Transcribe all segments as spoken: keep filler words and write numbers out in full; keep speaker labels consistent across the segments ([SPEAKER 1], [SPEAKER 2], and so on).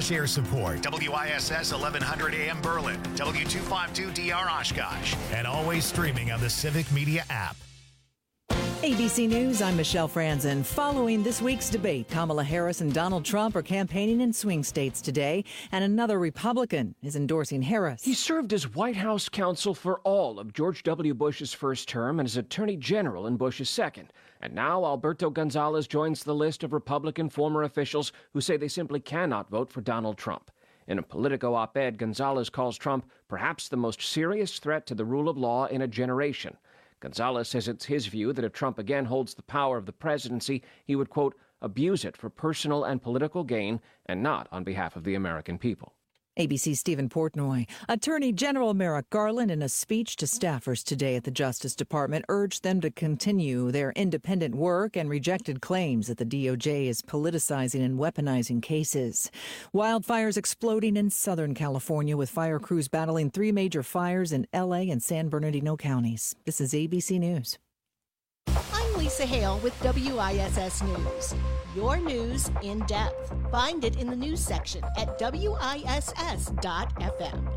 [SPEAKER 1] Share support. W I S S eleven hundred A M Berlin, W two fifty-two D R Oshkosh, and always streaming on the Civic Media app.
[SPEAKER 2] A B C News, I'm Michelle Franzen. Following this week's debate, Kamala Harris and Donald Trump are campaigning in swing states today, and another Republican is endorsing Harris.
[SPEAKER 3] He served as White House counsel for all of George W. Bush's first term and as Attorney General in Bush's second. And now Alberto Gonzales joins the list of Republican former officials who say they simply cannot vote for Donald Trump. In a Politico op-ed, Gonzales calls Trump perhaps the most serious threat to the rule of law in a generation. Gonzales says it's his view that if Trump again holds the power of the presidency, he would, quote, abuse it for personal and political gain and not on behalf of the American people.
[SPEAKER 2] A B C's Stephen Portnoy. Attorney General Merrick Garland, in a speech to staffers today at the Justice Department, urged them to continue their independent work and rejected claims that the D O J is politicizing and weaponizing cases. Wildfires exploding in Southern California, with fire crews battling three major fires in L A and San Bernardino counties. This is A B C News.
[SPEAKER 4] I'm Lisa Hale with W I S S News. Your news in depth. Find it in the news section at W I S S dot F M.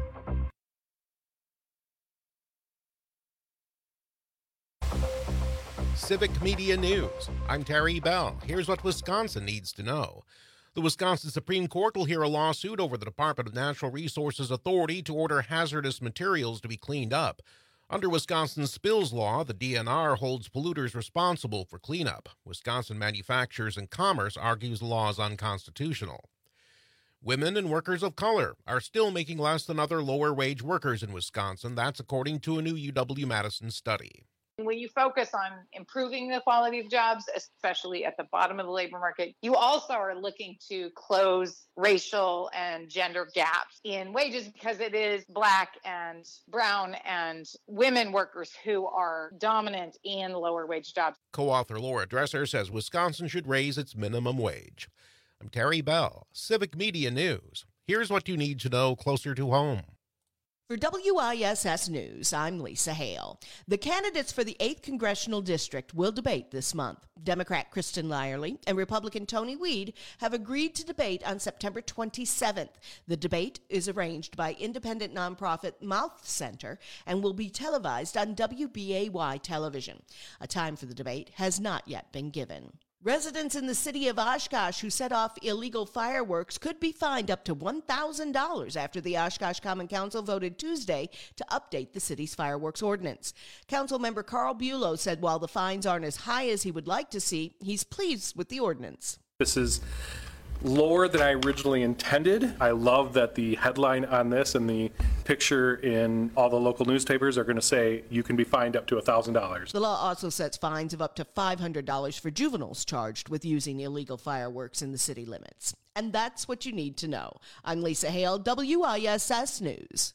[SPEAKER 5] Civic Media News. I'm Terry Bell. Here's what Wisconsin needs to know. The Wisconsin Supreme Court will hear a lawsuit over the Department of Natural Resources Authority to order hazardous materials to be cleaned up. Under Wisconsin's spills law, the D N R holds polluters responsible for cleanup. Wisconsin Manufacturers and Commerce argues the law is unconstitutional. Women and workers of color are still making less than other lower-wage workers in Wisconsin. That's according to a new U W-Madison study.
[SPEAKER 6] When you focus on improving the quality of jobs, especially at the bottom of the labor market, you also are looking to close racial and gender gaps in wages, because it is Black and brown and women workers who are dominant in lower wage jobs.
[SPEAKER 5] Co-author Laura Dresser says Wisconsin should raise its minimum wage. I'm Terry Bell, Civic Media News. Here's what you need to know closer to home.
[SPEAKER 4] For W I S S News, I'm Lisa Hale. The candidates for the eighth Congressional District will debate this month. Democrat Kristen Lyerly and Republican Tony Weed have agreed to debate on September twenty-seventh. The debate is arranged by independent nonprofit Mouth Center and will be televised on W B A Y television. A time for the debate has not yet been given. Residents in the city of Oshkosh who set off illegal fireworks could be fined up to one thousand dollars after the Oshkosh Common Council voted Tuesday to update the city's fireworks ordinance. Councilmember Carl Bulow said while the fines aren't as high as he would like to see, he's pleased with the ordinance.
[SPEAKER 7] This is lower than I originally intended. I love that the headline on this and the picture in all the local newspapers are going to say you can be fined up to one thousand dollars.
[SPEAKER 4] The law also sets fines of up to five hundred dollars for juveniles charged with using illegal fireworks in the city limits. And that's what you need to know. I'm Lisa Hale, W I S S News.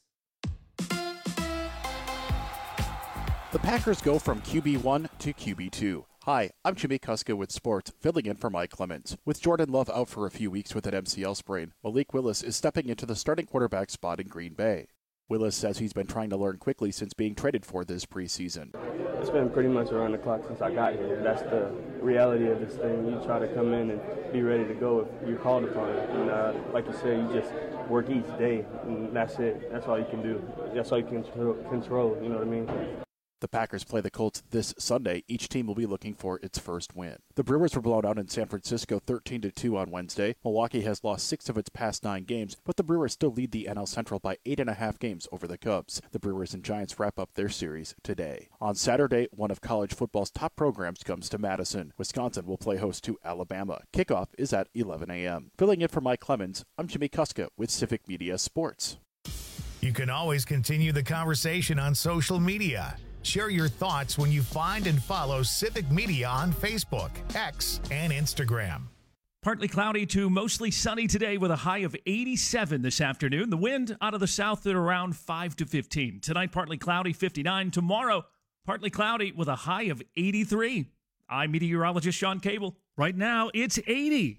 [SPEAKER 8] The Packers go from Q B one to Q B two. Hi, I'm Jimmy Kuska with Sports, filling in for Mike Clemens. With Jordan Love out for a few weeks with an M C L sprain, Malik Willis is stepping into the starting quarterback spot in Green Bay. Willis says he's been trying to learn quickly since being traded for this preseason.
[SPEAKER 9] It's been pretty much around the clock since I got here. That's the reality of this thing. You try to come in and be ready to go if you're called upon. And uh, like you said, you just work each day, and that's it. That's all you can do. That's all you can control, you know what I mean?
[SPEAKER 8] The Packers play the Colts this Sunday. Each team will be looking for its first win. The Brewers were blown out in San Francisco thirteen to two on Wednesday. Milwaukee has lost six of its past nine games, but the Brewers still lead the N L Central by eight and a half games over the Cubs. The Brewers and Giants wrap up their series today. On Saturday, one of college football's top programs comes to Madison. Wisconsin will play host to Alabama. Kickoff is at eleven a.m. Filling in for Mike Clemens, I'm Jimmy Kuska with Civic Media Sports.
[SPEAKER 1] You can always continue the conversation on social media. Share your thoughts when you find and follow Civic Media on Facebook, X, and Instagram.
[SPEAKER 10] Partly cloudy to mostly sunny today with a high of eighty-seven this afternoon. The wind out of the south at around five to fifteen. Tonight, partly cloudy, fifty-nine. Tomorrow, partly cloudy with a high of eighty-three. I'm meteorologist Sean Cable. Right now, it's eighty.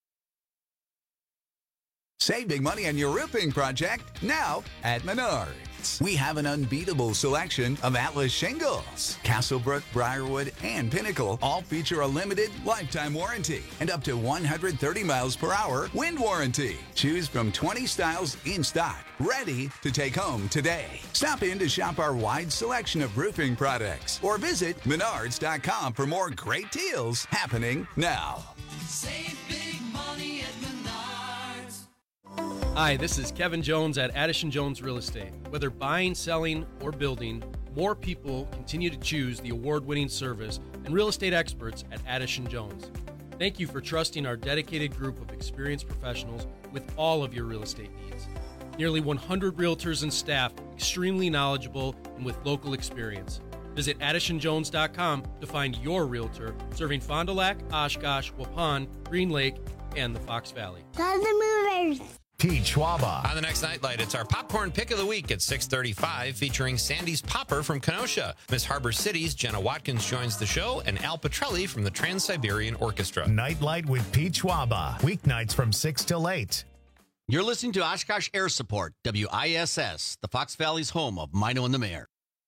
[SPEAKER 11] Save big money on your roofing project now at Menards. Heights. We have an unbeatable selection of Atlas shingles. Castlebrook, Briarwood, and Pinnacle all feature a limited lifetime warranty and up to one hundred thirty miles per hour wind warranty. Choose from twenty styles in stock, ready to take home today. Stop in to shop our wide selection of roofing products or visit menards dot com for more great deals happening now.
[SPEAKER 12] Save big money at Menards.
[SPEAKER 13] Hi, this is Kevin Jones at Addison Jones Real Estate. Whether buying, selling, or building, more people continue to choose the award-winning service and real estate experts at Addison Jones. Thank you for trusting our dedicated group of experienced professionals with all of your real estate needs. Nearly one hundred realtors and staff, extremely knowledgeable and with local experience. Visit addison jones dot com to find your realtor serving Fond du Lac, Oshkosh, Waupun, Green Lake, and the Fox Valley.
[SPEAKER 14] Love the movers.
[SPEAKER 1] Pete Schwaba.
[SPEAKER 15] On the next Nightlight, it's our Popcorn Pick of the Week at six thirty-five, featuring Sandy's Popper from Kenosha. Miss Harbor City's Jenna Watkins joins the show, and Al Petrelli from the Trans-Siberian Orchestra.
[SPEAKER 1] Nightlight with Pete Schwaba. Weeknights from six till eight.
[SPEAKER 16] You're listening to Oshkosh Air Support, W I S S, the Fox Valley's home of Mino and the Mayor.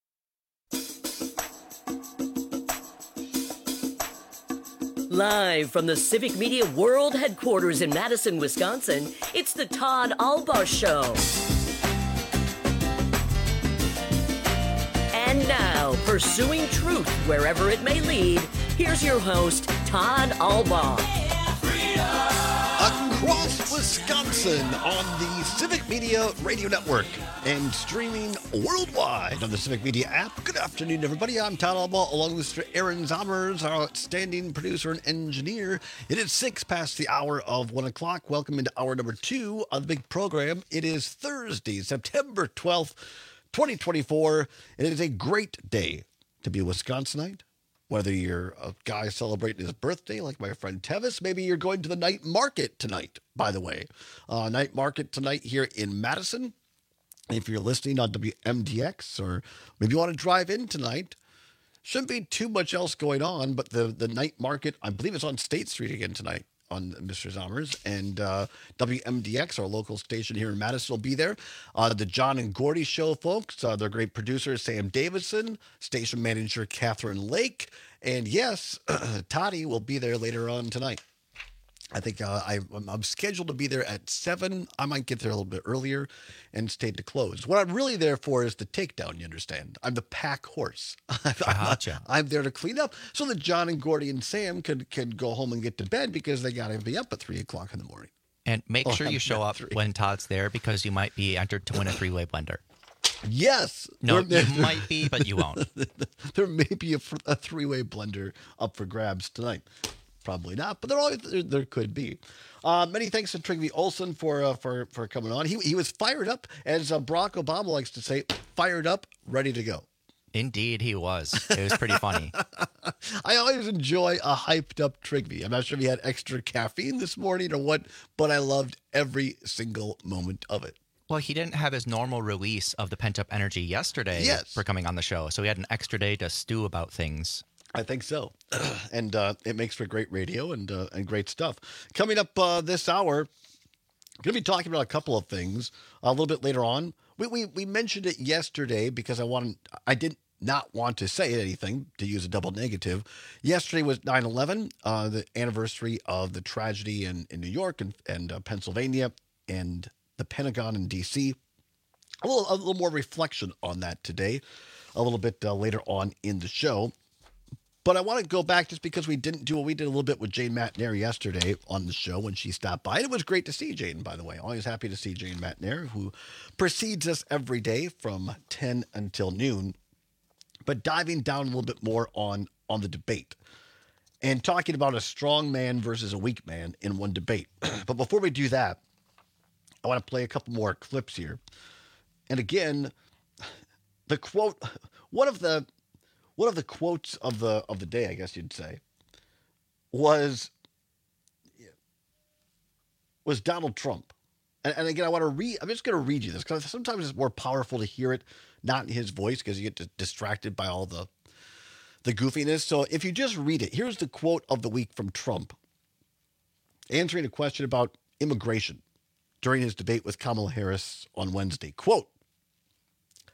[SPEAKER 17] Live from the Civic Media World Headquarters in Madison, Wisconsin, it's the Todd Albaugh Show. And now, pursuing truth wherever it may lead, here's your host, Todd Albaugh.
[SPEAKER 18] Across Wisconsin on the Civic Media Radio Network and streaming worldwide on the Civic Media app. Good afternoon, everybody. I'm Todd Albaugh, along with Mister Aaron Zommers, our outstanding producer and engineer. It is six past the hour of one o'clock. Welcome into hour number two of the big program. It is Thursday, September twelfth, twenty twenty-four. And it is a great day to be a Wisconsinite. Whether you're a guy celebrating his birthday, like my friend Tevis, maybe you're going to the night market tonight, by the way. Uh, night market tonight here in Madison. If you're listening on W M D X, or maybe you want to drive in tonight, shouldn't be too much else going on, but the, the night market, I believe it's on State Street again tonight on Mister Zommers, and uh, W M D X, our local station here in Madison, will be there. Uh, the John and Gordy Show, folks, uh, their great producer, Sam Davidson, station manager, Catherine Lake, and yes, Toddy will be there later on tonight. I think uh, I, I'm scheduled to be there at seven. I might get there a little bit earlier and stay to close. What I'm really there for is the takedown, you understand? I'm the pack horse.
[SPEAKER 19] Gotcha.
[SPEAKER 18] I'm there to clean up so that John and Gordy and Sam could, could go home and get to bed because they got to be up at three o'clock in the morning.
[SPEAKER 19] And make
[SPEAKER 18] Oh,
[SPEAKER 19] sure you
[SPEAKER 18] I'm
[SPEAKER 19] show
[SPEAKER 18] not
[SPEAKER 19] up
[SPEAKER 18] three.
[SPEAKER 19] when Todd's there, because you might be entered to win a three-way blender.
[SPEAKER 18] Yes.
[SPEAKER 19] No,
[SPEAKER 18] There-
[SPEAKER 19] you might be, but you won't.
[SPEAKER 18] There may be a, fr- a three-way blender up for grabs tonight. Probably not, but there always there, there could be. Uh, many thanks to Trygve Olsen for uh, for for coming on. He he was fired up, as uh, Barack Obama likes to say, fired up, ready to go.
[SPEAKER 19] Indeed, he was. It was pretty funny.
[SPEAKER 18] I always enjoy a hyped up Trygve. I'm not sure if he had extra caffeine this morning or what, but I loved every single moment of it.
[SPEAKER 19] Well, he didn't have his normal release of the pent-up energy yesterday
[SPEAKER 18] Yes.
[SPEAKER 19] for coming on the show, so he had an extra day to stew about things.
[SPEAKER 18] I think so. And uh, it makes for great radio and uh, and great stuff. Coming up uh, this hour, I'm going to be talking about a couple of things a little bit later on. We, we we mentioned it yesterday because I wanted, I did not want to say anything, to use a double negative. Yesterday was nine eleven, uh, the anniversary of the tragedy in, in New York and, and uh, Pennsylvania and the Pentagon in D C. A little, a little more reflection on that today, a little bit uh, later on in the show. But I want to go back just because we didn't do what we did a little bit with Jane Matnair yesterday on the show when she stopped by. And it was great to see Jane, by the way. Always happy to see Jane Matnair, who precedes us every day from ten until noon. But diving down a little bit more on, on the debate and talking about a strong man versus a weak man in one debate. But before we do that, I want to play a couple more clips here. And again, the quote, one of the... One of the quotes of the of the day, I guess you'd say, was was Donald Trump. And, and again, I want to read. I'm just going to read you this because sometimes it's more powerful to hear it not in his voice because you get distracted by all the the goofiness. So if you just read it, here's the quote of the week from Trump, answering a question about immigration during his debate with Kamala Harris on Wednesday. Quote: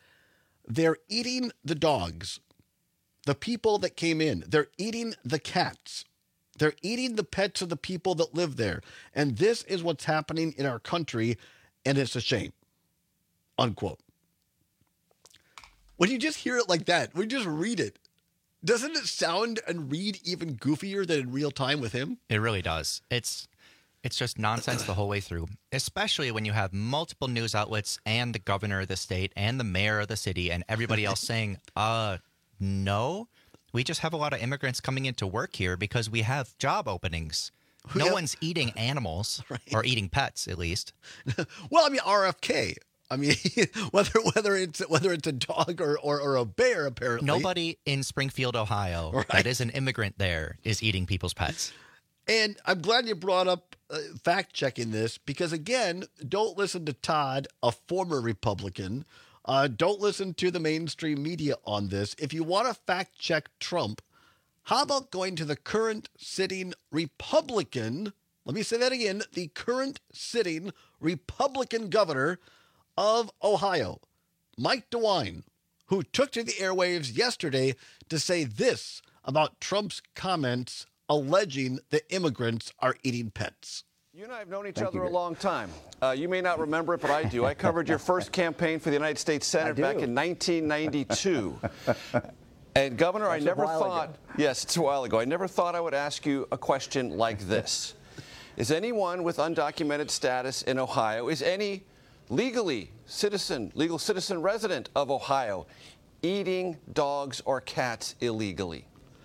[SPEAKER 18] They're eating the dogs, the people that came in. They're eating the cats. They're eating the pets of the people that live there. And this is what's happening in our country, and it's a shame. Unquote. When you just hear it like that, when you just read it, doesn't it sound and read even goofier than in real time with him?
[SPEAKER 19] It really does. It's it's just nonsense the whole way through, especially when you have multiple news outlets and the governor of the state and the mayor of the city and everybody else saying, uh, no, we just have a lot of immigrants coming into work here because we have job openings. No
[SPEAKER 18] Yeah.
[SPEAKER 19] one's eating animals or eating pets, at least.
[SPEAKER 18] Well, I mean, R F K. I mean, whether whether it's whether it's a dog or, or, or a bear, apparently.
[SPEAKER 19] Nobody in Springfield, Ohio,
[SPEAKER 18] Right.
[SPEAKER 19] that is an immigrant there is eating people's pets.
[SPEAKER 18] And I'm glad you brought up uh, fact-checking this because, again, don't listen to Todd, a former Republican. Uh, don't listen to the mainstream media on this. If you want to fact-check Trump, how about going to the current sitting Republican, let me say that again, the current sitting Republican governor of Ohio, Mike DeWine, who took to the airwaves yesterday to say this about Trump's comments alleging that immigrants are eating pets.
[SPEAKER 14] You and I have known each
[SPEAKER 18] Thank
[SPEAKER 14] other
[SPEAKER 18] you,
[SPEAKER 14] a
[SPEAKER 18] Dick.
[SPEAKER 14] long time. Uh, you may not remember it, but I do. I covered your first campaign for the United States Senate
[SPEAKER 20] do.
[SPEAKER 14] back in nineteen ninety-two. And, Governor,
[SPEAKER 20] That's
[SPEAKER 14] I
[SPEAKER 20] a
[SPEAKER 14] never
[SPEAKER 20] while
[SPEAKER 14] thought,
[SPEAKER 20] ago.
[SPEAKER 14] yes, it's a while ago, I never thought I would ask you a question like this. Is anyone with undocumented status in Ohio, is any legally citizen, legal citizen resident of Ohio eating dogs or cats illegally?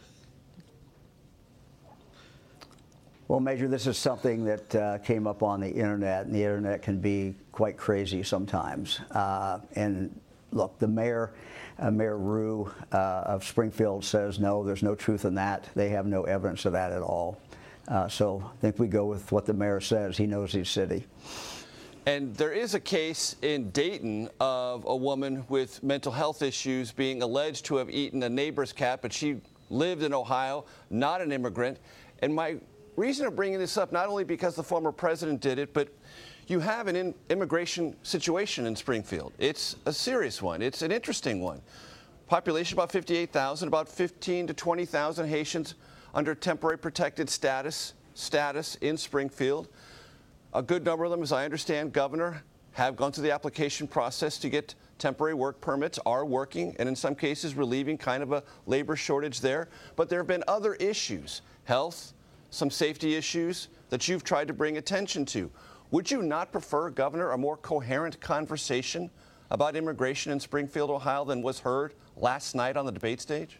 [SPEAKER 20] Well, Major, this is something that uh, came up on the internet, and the internet can be quite crazy sometimes. Uh, and look, the mayor, uh, Mayor Rue uh, of Springfield says, no, there's no truth in that. They have no evidence of that at all. Uh, so I think we go with what the mayor says. He knows his city.
[SPEAKER 14] And there is a case in Dayton of a woman with mental health issues being alleged to have eaten a neighbor's cat, but she lived in Ohio, not an immigrant. And my reason of bringing this up, not only because the former president did it, but you have an in immigration situation in Springfield. It's a serious one. It's an interesting one. Population about fifty-eight thousand, about fifteen to twenty thousand Haitians under temporary protected status, status in Springfield. A good number of them, as I understand, Governor, have gone through the application process to get temporary work permits, are working, and in some cases relieving kind of a labor shortage there. But there have been other issues, health, some safety issues that you've tried to bring attention to. Would you not prefer, Governor, a more coherent conversation about immigration in Springfield, Ohio than was heard last night on the debate stage?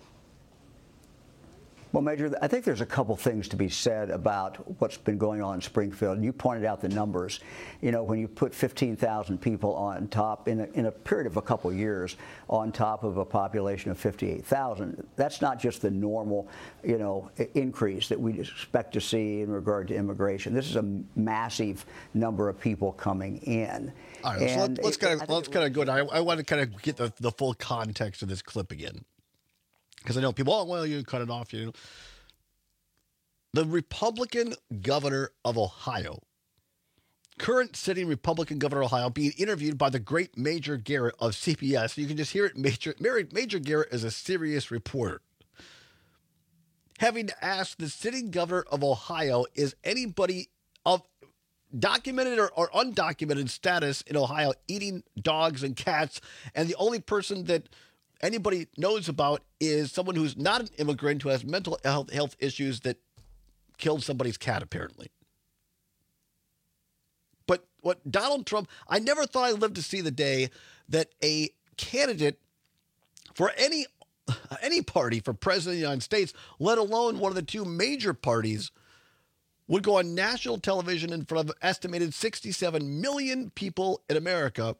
[SPEAKER 20] Well, Major, I think there's a couple things to be said about what's been going on in Springfield. And you pointed out the numbers. You know, when you put fifteen thousand people on top in a, in a period of a couple years on top of a population of fifty-eight thousand, that's not just the normal, you know, increase that we expect to see in regard to immigration. This is a massive number of people coming in.
[SPEAKER 18] All right, so let, let's kind of let's kind of go down. I, I want to kind of get the, the full context of this clip again. Because I know people, oh, well, you cut it off. You know. The Republican governor of Ohio, current sitting Republican governor of Ohio, being interviewed by the great Major Garrett of C B S. You can just hear it. Major, Major Garrett is a serious reporter. Having asked the sitting governor of Ohio, is anybody of documented or, or undocumented status in Ohio eating dogs and cats? And the only person that anybody knows about is someone who's not an immigrant who has mental health, health issues that killed somebody's cat, apparently. But what Donald Trump, I never thought I'd live to see the day that a candidate for any any party for president of the United States, let alone one of the two major parties, would go on national television in front of an estimated sixty-seven million people in America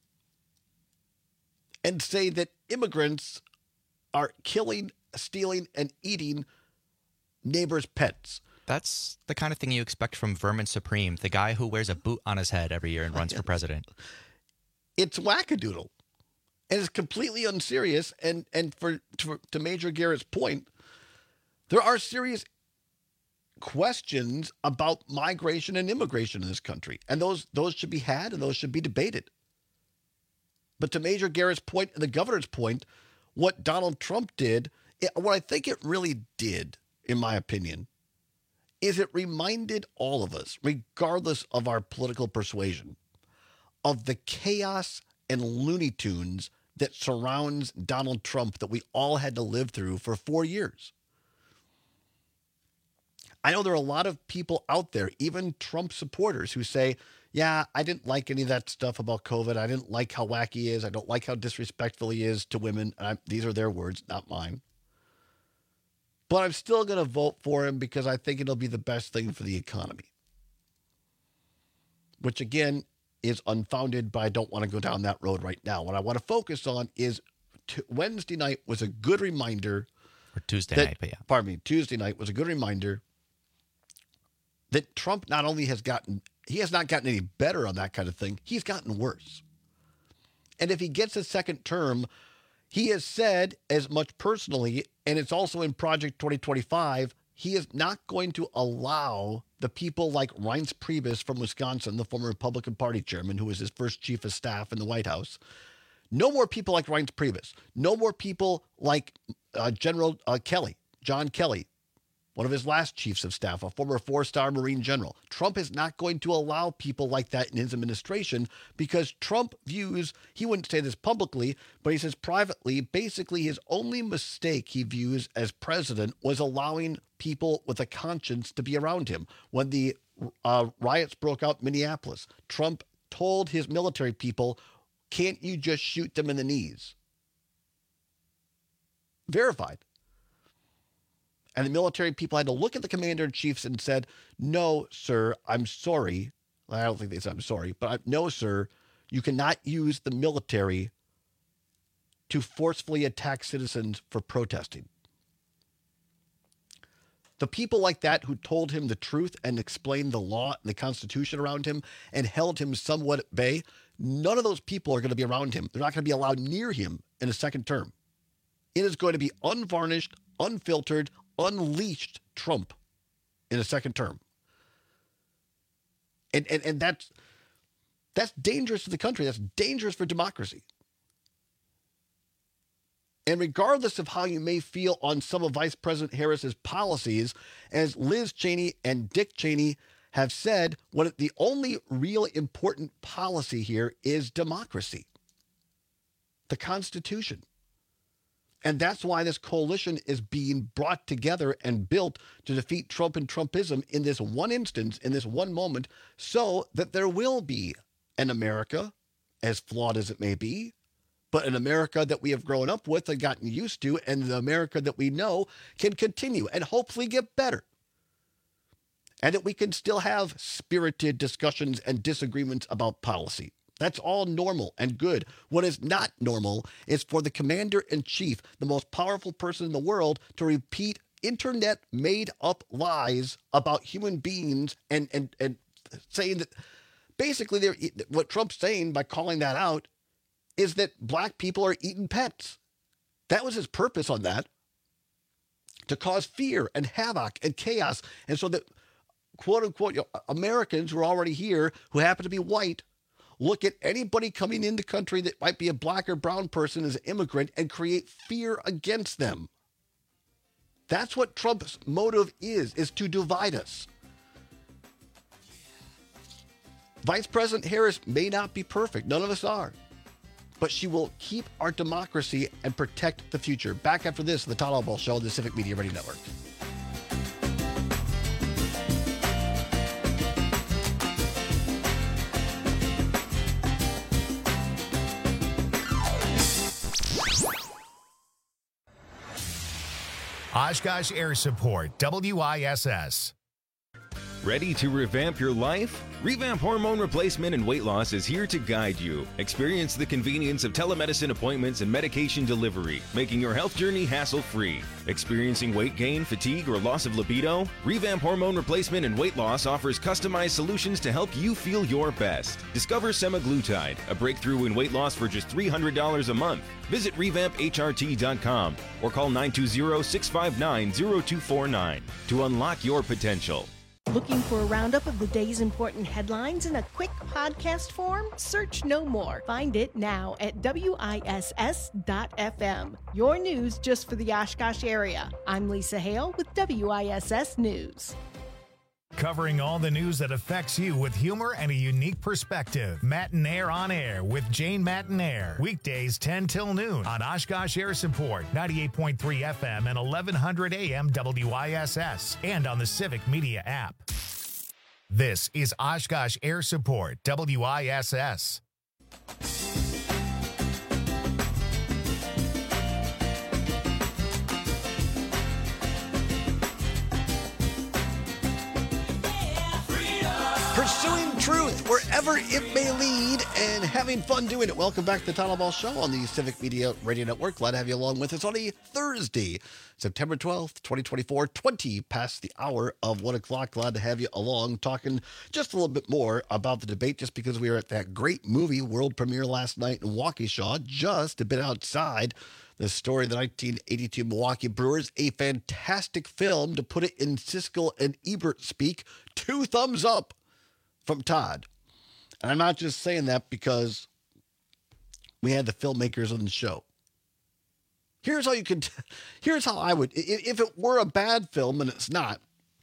[SPEAKER 18] and say that immigrants are killing, stealing, and eating neighbors' pets.
[SPEAKER 19] That's the kind of thing you expect from Vermin Supreme, the guy who wears a boot on his head every year and runs for president.
[SPEAKER 18] It's wackadoodle. And it's completely unserious. And, and for to, to Major Garrett's point, there are serious questions about migration and immigration in this country. And those those should be had and those should be debated. But to Major Garrett's point and the governor's point, what Donald Trump did, it, what I think it really did, in my opinion, is it reminded all of us, regardless of our political persuasion, of the chaos and Looney Tunes that surrounds Donald Trump that we all had to live through for four years. I know there are a lot of people out there, even Trump supporters, who say, yeah, I didn't like any of that stuff about COVID. I didn't like how wacky he is. I don't like how disrespectful he is to women. I, these are their words, not mine. But I'm still going to vote for him because I think it'll be the best thing for the economy. Which, again, is unfounded, but I don't want to go down that road right now. What I want to focus on is t- Wednesday night was a good reminder.
[SPEAKER 19] Or Tuesday
[SPEAKER 18] that,
[SPEAKER 19] night, but yeah.
[SPEAKER 18] Pardon me, Tuesday night was a good reminder that Trump not only has gotten, he has not gotten any better on that kind of thing, he's gotten worse. And if he gets a second term, he has said as much personally, and it's also in Project twenty twenty-five, he is not going to allow the people like Reince Priebus from Wisconsin, the former Republican Party chairman, who was his first chief of staff in the White House. No more people like Reince Priebus. No more people like uh, General uh, Kelly, John Kelly, one of his last chiefs of staff, a former four-star Marine general. Trump is not going to allow people like that in his administration because Trump views, he wouldn't say this publicly, but he says privately, basically his only mistake he views as president was allowing people with a conscience to be around him. When the uh, riots broke out in Minneapolis, Trump told his military people, can't you just shoot them in the knees? Verified. And the military people had to look at the commander-in-chiefs and said, no, sir, I'm sorry. Well, I don't think they said I'm sorry, but I, no, sir, you cannot use the military to forcefully attack citizens for protesting. The people like that who told him the truth and explained the law and the Constitution around him and held him somewhat at bay, none of those people are going to be around him. They're not going to be allowed near him in a second term. It is going to be unvarnished, unfiltered, unleashed Trump in a second term. And, and, and that's, that's dangerous to the country. That's dangerous for democracy. And regardless of how you may feel on some of Vice President Harris's policies, as Liz Cheney and Dick Cheney have said, what the only real important policy here is democracy, the Constitution. And that's why this coalition is being brought together and built to defeat Trump and Trumpism in this one instance, in this one moment, so that there will be an America, as flawed as it may be, but an America that we have grown up with and gotten used to, and the America that we know can continue and hopefully get better. And that we can still have spirited discussions and disagreements about policy. That's all normal and good. What is not normal is for the commander-in-chief, the most powerful person in the world, to repeat internet made-up lies about human beings and, and, and saying that basically they're, what Trump's saying by calling that out is that black people are eating pets. That was his purpose on that, to cause fear and havoc and chaos. And so that, quote-unquote, you know, Americans who are already here, who happen to be white, look at anybody coming in the country that might be a black or brown person as an immigrant and create fear against them. That's what Trump's motive is, is to divide us. Vice President Harris may not be perfect. None of us are. But she will keep our democracy and protect the future. Back after this, the Todd Albaugh Show on the Civic Media Radio Network.
[SPEAKER 1] Oshkosh Air Support, W I S S.
[SPEAKER 21] Ready to revamp your life? Revamp Hormone Replacement and Weight Loss is here to guide you. Experience the convenience of telemedicine appointments and medication delivery, making your health journey hassle-free. Experiencing weight gain, fatigue, or loss of libido? Revamp Hormone Replacement and Weight Loss offers customized solutions to help you feel your best. Discover semaglutide, a breakthrough in weight loss for just three hundred dollars a month. Visit revamp H R T dot com or call nine two zero, six five nine, zero two four nine to unlock your potential.
[SPEAKER 4] Looking for a roundup of the day's important headlines in a quick podcast form? Search No More. Find it now at W I S S dot F M. Your news just for the Oshkosh area. I'm Lisa Hale with W I S S News.
[SPEAKER 1] Covering all the news that affects you with humor and a unique perspective. Matinaire on Air with Jane Matinaire. Weekdays ten till noon on Oshkosh Air Support, ninety-eight point three F M and eleven hundred A M W I S S, and on the Civic Media app. This is Oshkosh Air Support, W I S S.
[SPEAKER 18] Pursuing truth wherever it may lead and having fun doing it. Welcome back to the Todd Ball Show on the Civic Media Radio Network. Glad to have you along with us on a Thursday, September twelfth, twenty twenty-four, twenty past the hour of one o'clock. Glad to have you along talking just a little bit more about the debate, just because we were at that great movie world premiere last night in Waukesha, just a bit outside the story of the nineteen eighty-two Milwaukee Brewers. A fantastic film, to put it in Siskel and Ebert speak. Two thumbs up from Todd. And I'm not just saying that because we had the filmmakers on the show. Here's how you could, here's how I would, if it were a bad film, and it's not,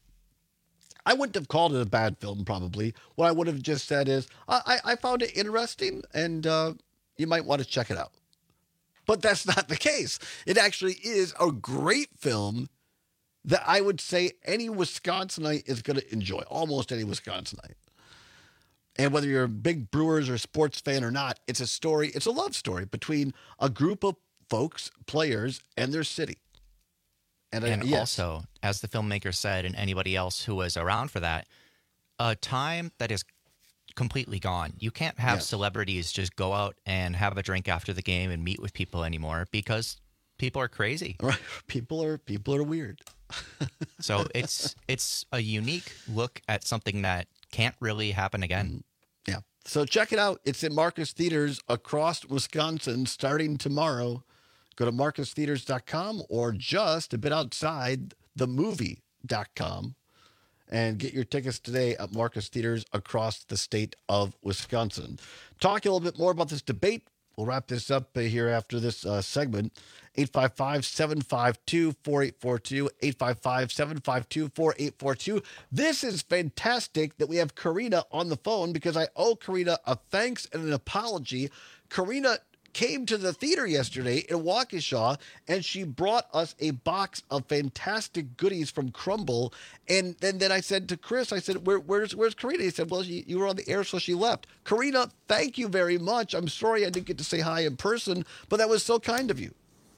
[SPEAKER 18] I wouldn't have called it a bad film, probably. What I would have just said is, I, I found it interesting, and uh, you might want to check it out. But that's not the case. It actually is a great film that I would say any Wisconsinite is going to enjoy, almost any Wisconsinite. And whether you're a big Brewers or sports fan or not, it's a story, it's a love story between a group of folks, players, and their city. And,
[SPEAKER 19] and
[SPEAKER 18] uh, yes.
[SPEAKER 19] also, as the filmmaker said, and anybody else who was around for that, a time that is completely gone. You can't have
[SPEAKER 18] Yes.
[SPEAKER 19] celebrities just go out and have a drink after the game and meet with people anymore because people are crazy.
[SPEAKER 18] Right. People are people are weird.
[SPEAKER 19] So it's it's a unique look at something that can't really happen again.
[SPEAKER 18] Yeah. So check it out. It's in Marcus Theaters across Wisconsin starting tomorrow. Go to marcus theaters dot com or just a bit outside the movie dot com and get your tickets today at Marcus Theaters across the state of Wisconsin. Talk a little bit more about this debate. We'll wrap this up here after this uh, segment. eight five five, seven five two, four eight four two, eight five five, seven five two, four eight four two. This is fantastic that we have Karina on the phone, because I owe Karina a thanks and an apology. Karina came to the theater yesterday in Waukesha, and she brought us a box of fantastic goodies from Crumble. And then, then I said to Chris, I said, Where, where's where's Karina? He said, well, she, you were on the air, so she left. Karina, thank you very much. I'm sorry I didn't get to say hi in person, but that was so kind of you.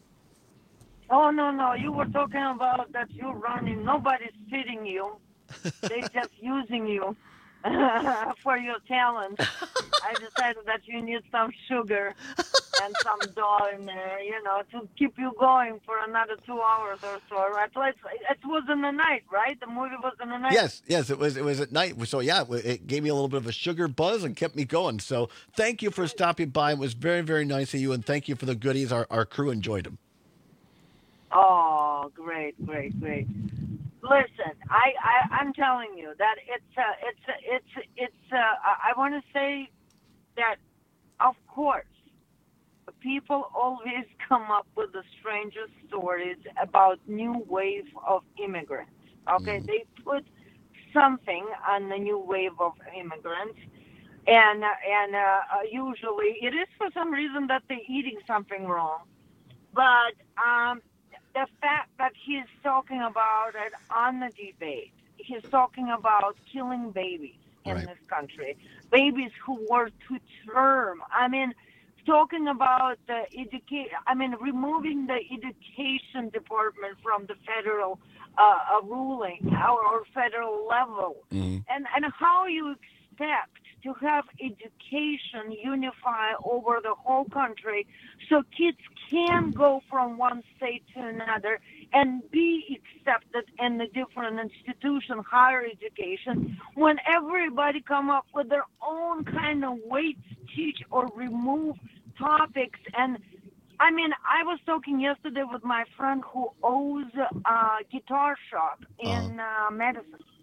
[SPEAKER 3] Oh, no, no. You were talking about that you're running. Nobody's feeding you. They're just using you for your talent. I decided that you need some sugar and some dough in there, you know, to keep you going for another two hours or so. Right? It was in the night, right? The movie was in the night.
[SPEAKER 18] Yes, yes, it was. It was at night. So yeah, it gave me a little bit of a sugar buzz and kept me going. So thank you for stopping by. It was very, very nice of you, and thank you for the goodies. Our our crew enjoyed them.
[SPEAKER 3] Oh, great, great, great. Listen, I, I I'm telling you that it's uh, it's it's it's. Uh, I want to say that, of course, people always come up with the strangest stories about new wave of immigrants. Okay, mm. They put something on the new wave of immigrants, and uh, and uh, uh, usually it is for some reason that they're eating something wrong, but um. The fact that he's talking about it on the debate, he's talking about killing babies in right. this country, babies who were to term. I mean, talking about the education, I mean, removing the education department from the federal uh, ruling or, or federal level. Mm-hmm. And, and how you expect to have education unify over the whole country so kids can go from one state to another and be accepted in the different institution, higher education, when everybody come up with their own kind of way to teach or remove topics. And I mean, I was talking yesterday with my friend who owns a guitar shop in uh, Madison.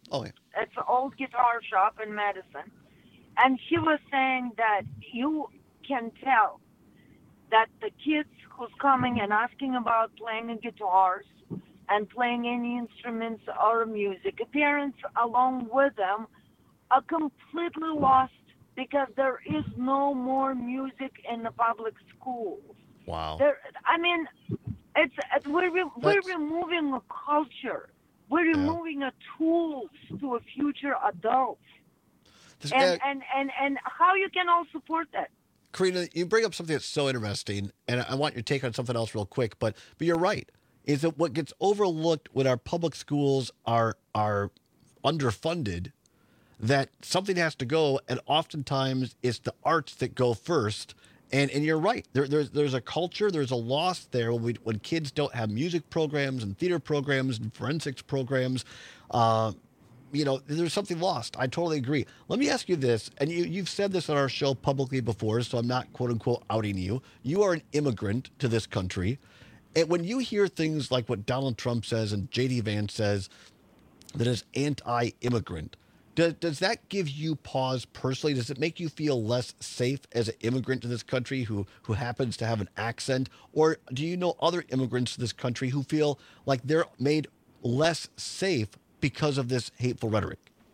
[SPEAKER 18] Oh, yeah.
[SPEAKER 3] It's an old guitar shop in Madison. And he was saying that you can tell that the kids who's coming and asking about playing guitars and playing any instruments or music, parents along with them are completely lost because there is no more music in the public schools.
[SPEAKER 18] Wow.
[SPEAKER 3] There, I mean, it's, it's we're, re- we're removing a culture. We're removing a tools to a future adults.
[SPEAKER 18] This-
[SPEAKER 3] And,
[SPEAKER 18] uh,
[SPEAKER 3] and, and, and how you can all support that?
[SPEAKER 18] Karina, you bring up something that's so interesting, and I want your take on something else real quick, but but you're right. Is that what gets overlooked when our public schools are are underfunded, that something has to go, and oftentimes it's the arts that go first. And and you're right. There, there's there's a culture, there's a loss there when we, when kids don't have music programs and theater programs and forensics programs. Uh, you know, there's something lost. I totally agree. Let me ask you this, and you, you've said this on our show publicly before, so I'm not quote-unquote outing you. You are an immigrant to this country. And when you hear things like what Donald Trump says and J D Vance says that is anti-immigrant, does, does that give you pause personally? Does it make you feel less safe as an immigrant to this country who, who happens to have an accent? Or do you know other immigrants to this country who feel like they're made less safe because of this hateful rhetoric?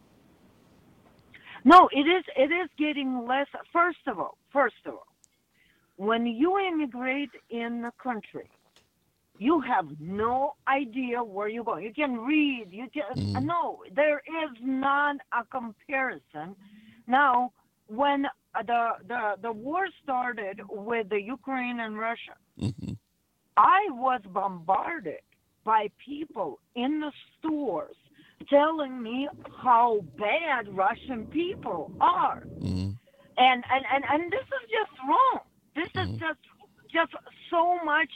[SPEAKER 3] No, it is it is getting less. First of all, first of all, when you immigrate in the country, you have no idea where you're going. You can read. You can
[SPEAKER 2] Mm.
[SPEAKER 3] no. There is not a comparison. Now, when the the the war started with the Ukraine and Russia, I was bombarded by people in the stores telling me how bad Russian people are. And, and, and, and this is just wrong. This is just just so much.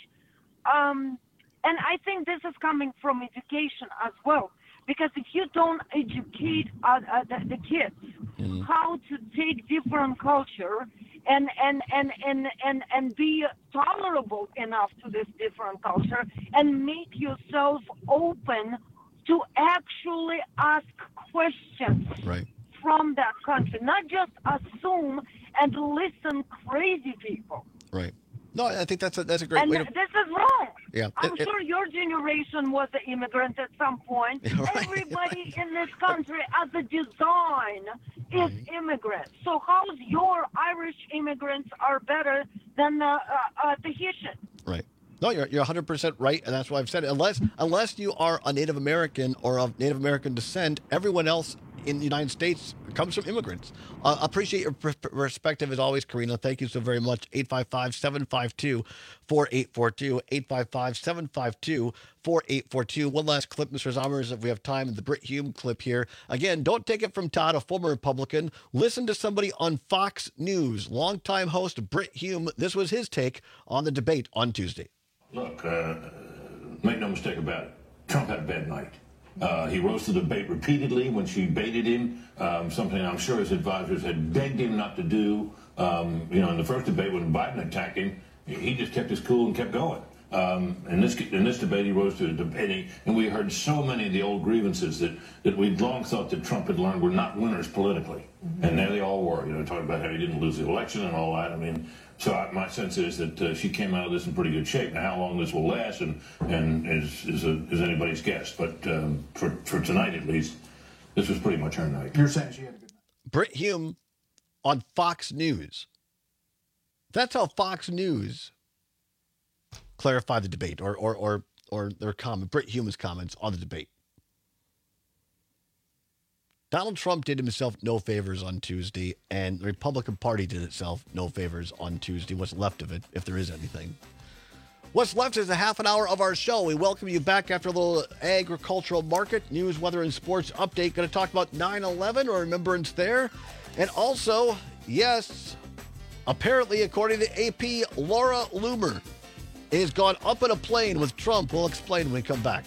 [SPEAKER 3] Um, and I think this is coming from education as well. Because if you don't educate uh, uh, the, the kids how to take different culture and, and, and, and, and, and be tolerable enough to this different culture and make yourself open to actually ask questions
[SPEAKER 18] right.
[SPEAKER 3] from that country, not just assume and listen crazy people.
[SPEAKER 18] Right. No, I think that's a, that's a great
[SPEAKER 3] And
[SPEAKER 18] way
[SPEAKER 3] th-
[SPEAKER 18] to...
[SPEAKER 3] this is wrong.
[SPEAKER 18] Yeah.
[SPEAKER 3] I'm
[SPEAKER 18] It- it-
[SPEAKER 3] sure your generation was an immigrant at some point.
[SPEAKER 18] Right.
[SPEAKER 3] Everybody in this country as a design is immigrants. So how's your Irish immigrants are better than the uh, uh, Tahitian?
[SPEAKER 18] Right. No, you're you're one hundred percent right, and that's why I've said it. Unless unless you are a Native American or of Native American descent, everyone else in the United States comes from immigrants. Uh, appreciate your per- perspective as always, Karina. Thank you so very much. eight five five, seven five two, four eight four two, eight five five, seven five two, four eight four two. One last clip, Mister Zommers, if we have time, the Brit Hume clip here. Again, don't take it from Todd, a former Republican. Listen to somebody on Fox News, longtime host Brit Hume. This was his take on the debate on Tuesday.
[SPEAKER 2] Look, uh, make no mistake about it. Trump had a bad night. Uh, he rose to the bait repeatedly when she baited him, um, something I'm sure his advisors had begged him not to do. Um, you know, in the first debate when Biden attacked him, he just kept his cool and kept going. Um, in this in this debate, he rose to the debate, and we heard so many of the old grievances that, that we'd long thought that Trump had learned were not winners politically. Mm-hmm. And there they all were, you know, talking about how he didn't lose the election and all that. I mean, so I, my sense is that uh, she came out of this in pretty good shape. Now, how long this will last and, and is is, a, is anybody's guess. But um, for, for tonight, at least, this was pretty much her night.
[SPEAKER 18] You're saying she had a good night. Brit Hume on Fox News. That's how Fox News clarified the debate, or or or, or their comment, Brit Hume's comments on the debate. Donald Trump did himself no favors on Tuesday, and the Republican Party did itself no favors on Tuesday. What's left of it, if there is anything. What's left is a half an hour of our show. We welcome you back after a little agricultural market, news, weather, and sports update. Going to talk about nine eleven or remembrance there. And also, yes, apparently, according to A P, Laura Loomer has gone up in a plane with Trump. We'll explain when we come back.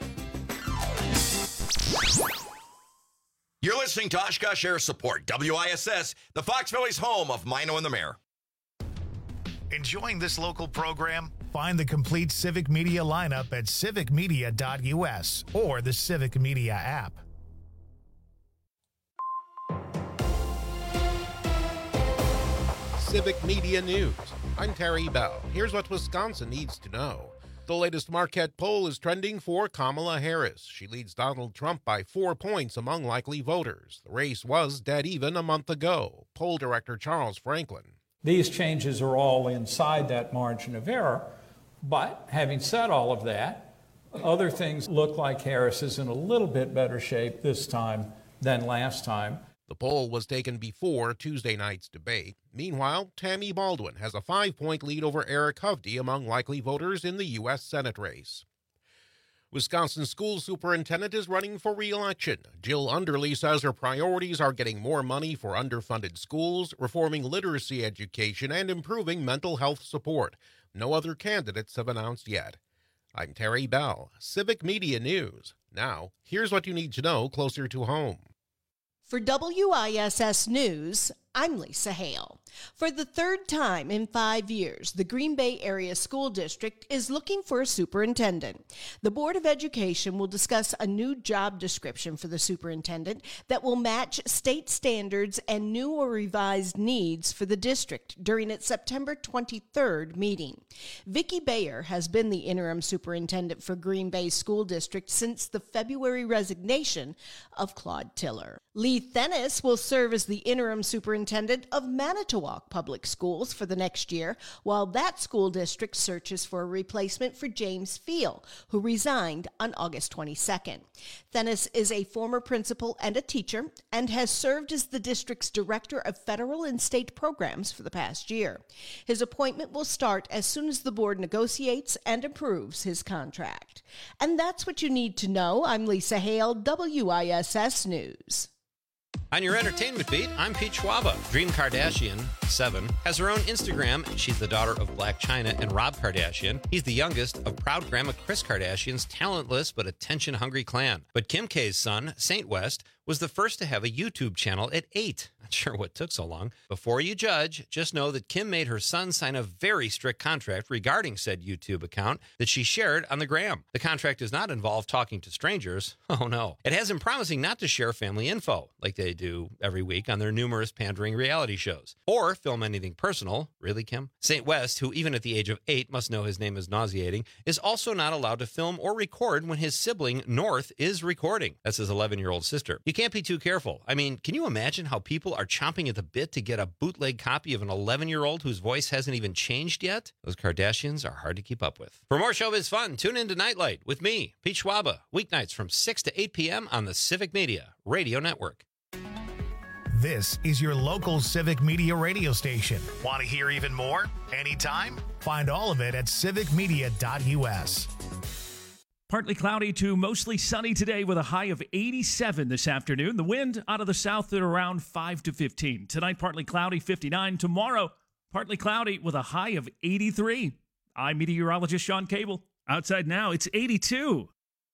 [SPEAKER 22] You're listening to Oshkosh Air Support, W I S S, the Fox Valley's home of Mino and the Mayor.
[SPEAKER 1] Enjoying this local program? Find the complete Civic Media lineup at civic media dot U S or the Civic Media app.
[SPEAKER 5] Civic Media News. I'm Terry Bell. Here's what Wisconsin needs to know. The latest Marquette poll is trending for Kamala Harris. She leads Donald Trump by four points among likely voters. The race was dead even a month ago. Poll director Charles Franklin.
[SPEAKER 6] These changes are all inside that margin of error. But having said all of that, other things look like Harris is in a little bit better shape this time than last time.
[SPEAKER 5] The poll was taken before Tuesday night's debate. Meanwhile, Tammy Baldwin has a five-point lead over Eric Hovde among likely voters in the U S Senate race. Wisconsin school superintendent is running for re-election. Jill Underly says her priorities are getting more money for underfunded schools, reforming literacy education, and improving mental health support. No other candidates have announced yet. I'm Terry Bell, Civic Media News. Now, here's what you need to know closer to home.
[SPEAKER 4] For W I S S News, I'm Lisa Hale. For the third time in five years, the Green Bay Area School District is looking for a superintendent. The Board of Education will discuss a new job description for the superintendent that will match state standards and new or revised needs for the district during its September twenty-third meeting. Vicki Bayer has been the interim superintendent for Green Bay School District since the February resignation of Claude Tiller. Lee Thennis will serve as the interim superintendent of Manitowoc Public Schools for the next year, while that school district searches for a replacement for James Field, who resigned on August twenty-second. Thennis is a former principal and a teacher and has served as the district's director of federal and state programs for the past year. His appointment will start as soon as the board negotiates and approves his contract. And that's what you need to know. I'm Lisa Hale, W I S S News.
[SPEAKER 15] On your entertainment beat, I'm Pete Schwaba. Dream Kardashian, seven, has her own Instagram. She's the daughter of Blac Chyna and Rob Kardashian. He's the youngest of proud grandma Kris Kardashian's talentless but attention-hungry clan. But Kim K's son, Saint West, was the first to have a YouTube channel at eight. Not sure what took so long. Before you judge, just know that Kim made her son sign a very strict contract regarding said YouTube account that she shared on the gram. The contract does not involve talking to strangers. Oh no. It has him promising not to share family info, like they do every week on their numerous pandering reality shows, or film anything personal. Really, Kim? Saint West, who even at the age of eight must know his name is nauseating, is also not allowed to film or record when his sibling, North, is recording. That's his eleven-year-old sister. You can't be too careful. I mean, can you imagine how people are chomping at the bit to get a bootleg copy of an eleven-year-old whose voice hasn't even changed yet? Those Kardashians are hard to keep up with. For more showbiz fun, tune in to Nightlight with me, Pete Schwaba, weeknights from six to eight p.m. on the Civic Media Radio Network.
[SPEAKER 1] This is your local Civic Media radio station. Want to hear even more? Anytime? Find all of it at civic media dot u s.
[SPEAKER 10] Partly cloudy to mostly sunny today with a high of eighty-seven this afternoon. The wind out of the south at around five to fifteen. Tonight, partly cloudy, fifty-nine. Tomorrow, partly cloudy with a high of eighty-three. I'm meteorologist Sean Cable. Outside now, it's eighty-two.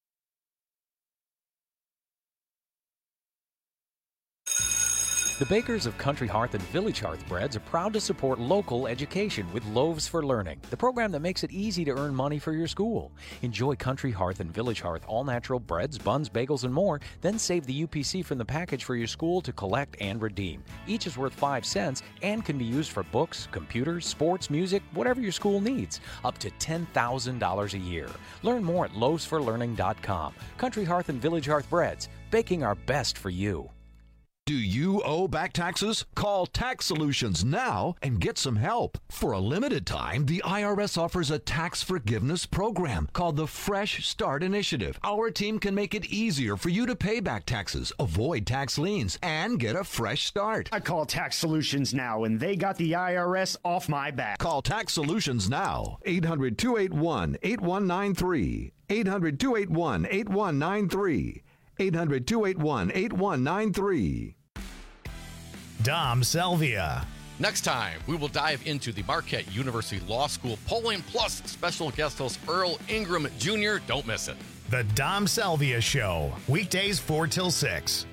[SPEAKER 23] The bakers of Country Hearth and Village Hearth Breads are proud to support local education with Loaves for Learning, the program that makes it easy to earn money for your school. Enjoy Country Hearth and Village Hearth all-natural breads, buns, bagels, and more, then save the U P C from the package for your school to collect and redeem. Each is worth five cents and can be used for books, computers, sports, music, whatever your school needs, up to ten thousand dollars a year. Learn more at loaves for learning dot com. Country Hearth and Village Hearth Breads, baking our best for you.
[SPEAKER 24] Do you owe back taxes? Call Tax Solutions now and get some help. For a limited time, the I R S offers a tax forgiveness program called the Fresh Start Initiative. Our team can make it easier for you to pay back taxes, avoid tax liens, and get a fresh start.
[SPEAKER 25] I call Tax Solutions now, and they got the I R S off my back.
[SPEAKER 24] Call Tax Solutions now. eight hundred, two eight one, eight one nine three. eight hundred, two eight one, eight one nine three. eight hundred, two eight one, eight one nine three.
[SPEAKER 1] Dom Salvia.
[SPEAKER 26] Next time, we will dive into the Marquette University Law School polling plus special guest host Earl Ingram Junior Don't miss it.
[SPEAKER 1] The Dom Salvia Show, weekdays four till six.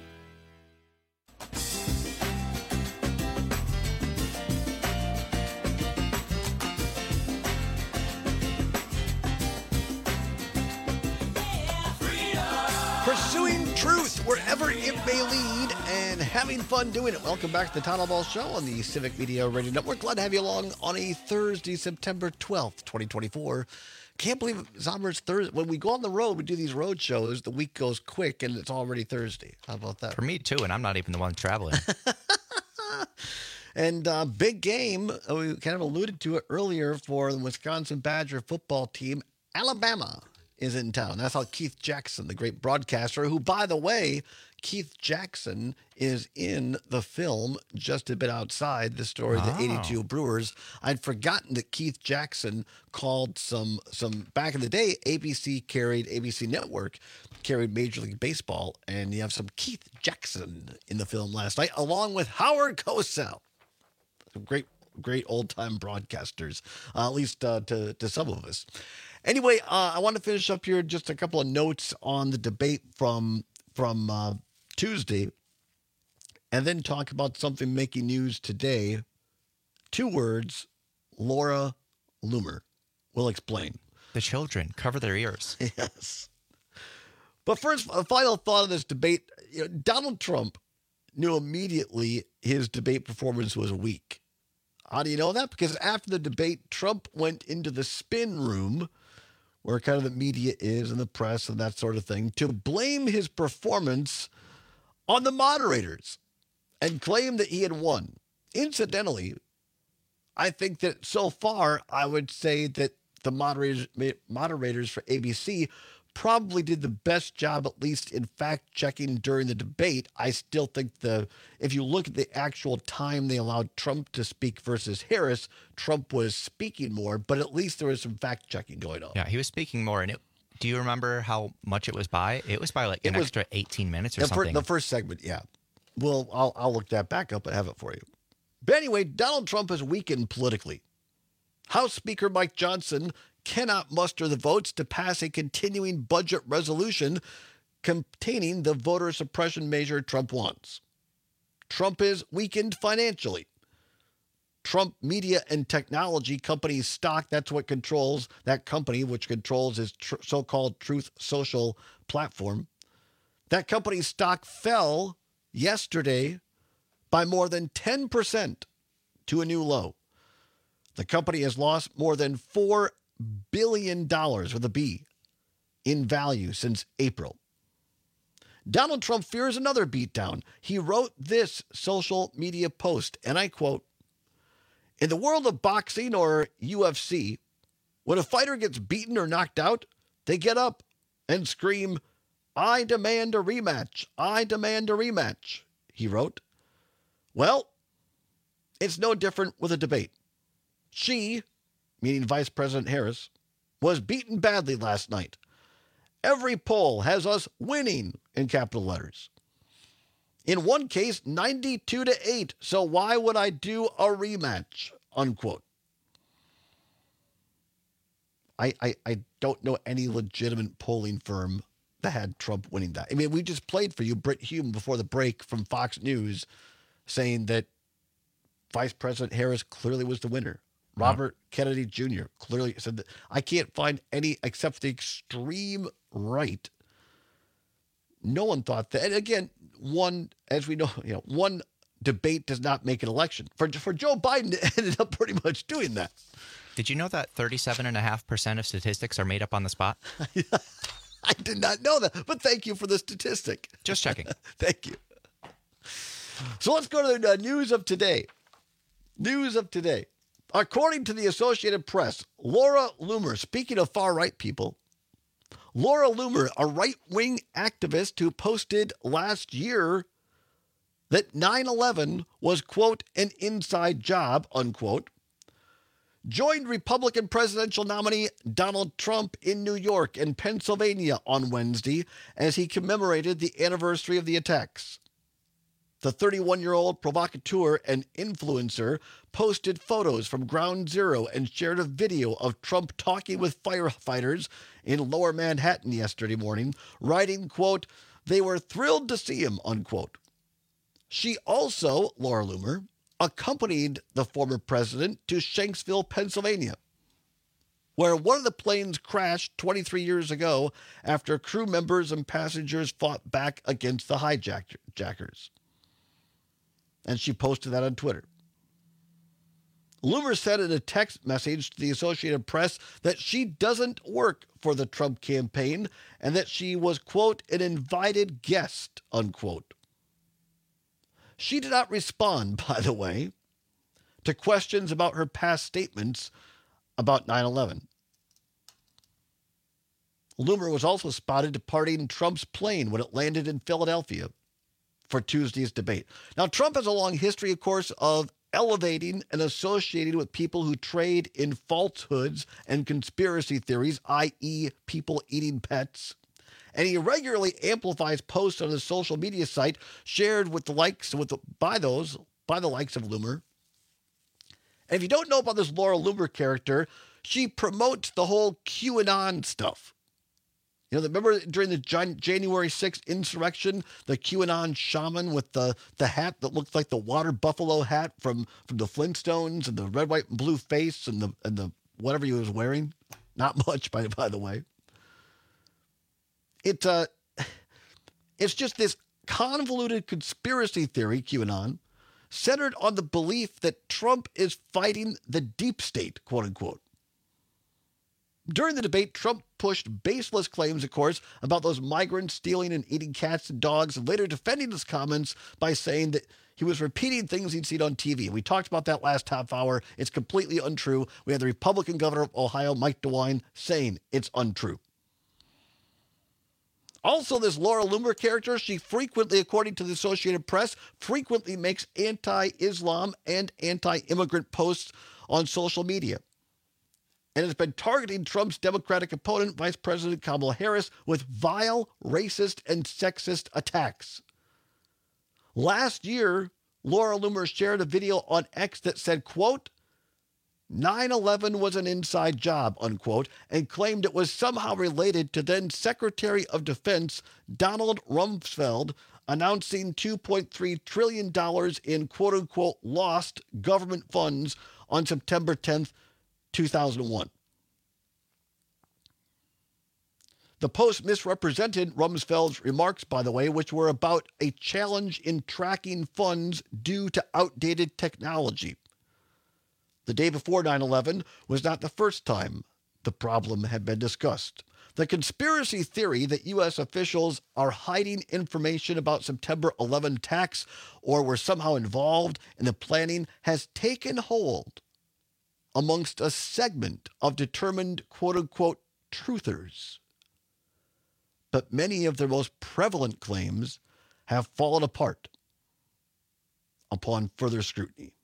[SPEAKER 18] Pursuing truth wherever it may lead and having fun doing it. Welcome back to the Todd Ball Show on the Civic Media Radio Network. Glad to have you along on a Thursday, September twelfth, twenty twenty-four. Can't believe Zombers Thursday. When we go on the road, we do these road shows, the week goes quick and it's already Thursday. How about that?
[SPEAKER 19] For me too, and I'm not even the one traveling.
[SPEAKER 18] And uh, big game, uh, we kind of alluded to it earlier for the Wisconsin Badger football team. Alabama is in town. That's how Keith Jackson, the great broadcaster, who, by the way, Keith Jackson is in the film Just a Bit Outside, the story of the
[SPEAKER 19] Oh.
[SPEAKER 18] eighty-two Brewers. I'd forgotten that Keith Jackson called some, some back in the day, A B C carried, A B C Network carried Major League Baseball, and you have some Keith Jackson in the film last night, along with Howard Cosell. Great, great old-time broadcasters, uh, at least uh, to, to some of us. Anyway, uh, I want to finish up here just a couple of notes on the debate from from uh, Tuesday, and then talk about something making news today. Two words, Laura Loomer. We'll explain.
[SPEAKER 19] The children, cover their ears.
[SPEAKER 18] Yes. But first, a final thought on this debate. You know, Donald Trump knew immediately his debate performance was weak. How do you know that? Because after the debate, Trump went into the spin room, where kind of the media is and the press and that sort of thing, to blame his performance on the moderators and claim that he had won. Incidentally, I think that so far, I would say that the moderators, moderators for A B C probably did the best job, at least in fact-checking during the debate. I still think the if you look at the actual time they allowed Trump to speak versus Harris, Trump was speaking more, but at least there was some fact-checking going on.
[SPEAKER 19] Yeah, he was speaking more. And it, do you remember how much it was by? It was by like an
[SPEAKER 18] It was-
[SPEAKER 19] extra eighteen minutes or
[SPEAKER 18] the, fir-
[SPEAKER 19] something.
[SPEAKER 18] the first segment, yeah. Well, I'll, I'll look that back up and have it for you. But anyway, Donald Trump has weakened politically. House Speaker Mike Johnson cannot muster the votes to pass a continuing budget resolution containing the voter suppression measure Trump wants. Trump is weakened financially. Trump Media and Technology Company's stock, that's what controls that company, which controls his tr- so-called Truth Social platform. That company's stock fell yesterday by more than ten percent to a new low. The company has lost more than four billion dollars with a B in value since April. Donald Trump fears another beatdown. He wrote this social media post, and I quote, "In the world of boxing or U F C, when a fighter gets beaten or knocked out, they get up and scream, 'I demand a rematch. I demand a rematch,'" he wrote. Well, it's no different with a debate. She, meaning Vice President Harris, was beaten badly last night. Every poll has us winning in capital letters. In one case, ninety-two to eight. So why would I do a rematch? Unquote. I, I, I don't know any legitimate polling firm that had Trump winning that. I mean, we just played for you Britt Hume before the break from Fox News saying that Vice President Harris clearly was the winner. Robert Kennedy Junior clearly said that. I can't find any except for the extreme right. No one thought that. And again, one, as we know, you know, one debate does not make an election. For for Joe Biden, it ended up pretty much doing that.
[SPEAKER 19] Did you know that thirty-seven point five percent of statistics are made up on the spot?
[SPEAKER 18] I did not know that, but thank you for the statistic.
[SPEAKER 19] Just checking.
[SPEAKER 18] Thank you. So let's go to the uh, news of today. News of today. According to the Associated Press, Laura Loomer, speaking of far-right people, Laura Loomer, a right-wing activist who posted last year that nine eleven was, quote, an inside job, unquote, joined Republican presidential nominee Donald Trump in New York and Pennsylvania on Wednesday as he commemorated the anniversary of the attacks. The thirty-one-year-old provocateur and influencer posted photos from Ground Zero and shared a video of Trump talking with firefighters in Lower Manhattan yesterday morning, writing, quote, "They were thrilled to see him," unquote. She also, Laura Loomer, accompanied the former president to Shanksville, Pennsylvania. where one of the planes crashed twenty-three years ago after crew members and passengers fought back against the hijackers. And she posted that on Twitter. Loomer said in a text message to the Associated Press that she doesn't work for the Trump campaign and that she was, quote, an invited guest, unquote. She did not respond, by the way, to questions about her past statements about nine eleven. Loomer was also spotted departing Trump's plane when it landed in Philadelphia for Tuesday's debate. Now, Trump has a long history, of course, of elevating and associating with people who trade in falsehoods and conspiracy theories, that is people eating pets. And he regularly amplifies posts on his social media site shared with the likes with the, by those by the likes of Loomer. And if you don't know about this Laura Loomer character, she promotes the whole QAnon stuff. You know, remember during the January sixth insurrection, the QAnon shaman with the, the hat that looked like the water buffalo hat from, from the Flintstones and the red, white, and blue face and the and the whatever he was wearing? Not much, by, by the way. It, uh, it's just this convoluted conspiracy theory, QAnon, centered on the belief that Trump is fighting the deep state, quote unquote. During the debate, Trump pushed baseless claims, of course, about those migrants stealing and eating cats and dogs, and later defending his comments by saying that he was repeating things he'd seen on T V. We talked about that last half hour. It's completely untrue. We had the Republican governor of Ohio, Mike DeWine, saying it's untrue. Also, this Laura Loomer character, she frequently, according to the Associated Press, frequently makes anti-Islam and anti-immigrant posts on social media, and has been targeting Trump's Democratic opponent, Vice President Kamala Harris, with vile, racist, and sexist attacks. Last year, Laura Loomer shared a video on X that said, quote, nine eleven was an inside job, unquote, and claimed it was somehow related to then Secretary of Defense Donald Rumsfeld announcing two point three trillion dollars in quote-unquote lost government funds on September tenth, two thousand one. The Post misrepresented Rumsfeld's remarks, by the way, which were about a challenge in tracking funds due to outdated technology. The day before nine eleven was not the first time the problem had been discussed. The conspiracy theory that U S officials are hiding information about September eleventh attacks or were somehow involved in the planning has taken hold amongst a segment of determined quote-unquote truthers. But many of their most prevalent claims have fallen apart upon further scrutiny.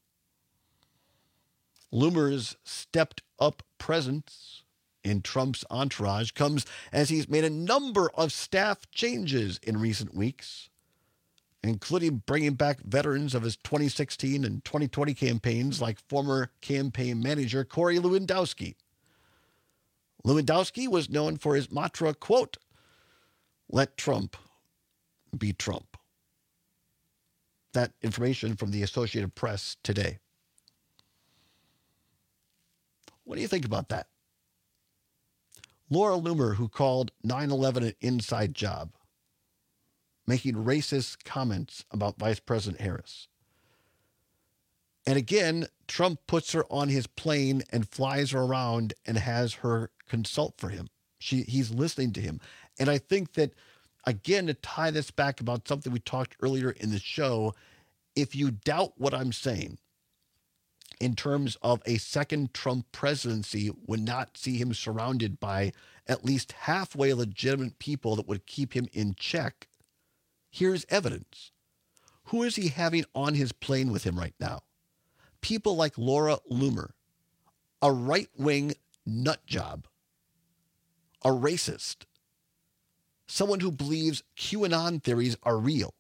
[SPEAKER 18] Loomer's stepped-up presence in Trump's entourage comes as he's made a number of staff changes in recent weeks, including bringing back veterans of his twenty sixteen and twenty twenty campaigns like former campaign manager Corey Lewandowski. Lewandowski was known for his mantra, quote, let Trump be Trump. That information from the Associated Press today. What do you think about that? Laura Loomer, who called nine eleven an inside job, making racist comments about Vice President Harris. And again, Trump puts her on his plane and flies her around and has her consult for him. She, he's listening to him. And I think that, again, to tie this back about something we talked earlier in the show, if you doubt what I'm saying in terms of a second Trump presidency would not see him surrounded by at least halfway legitimate people that would keep him in check, here's evidence. Who is he having on his plane with him right now? People like Laura Loomer, a right-wing nut job, a racist, someone who believes QAnon theories are real.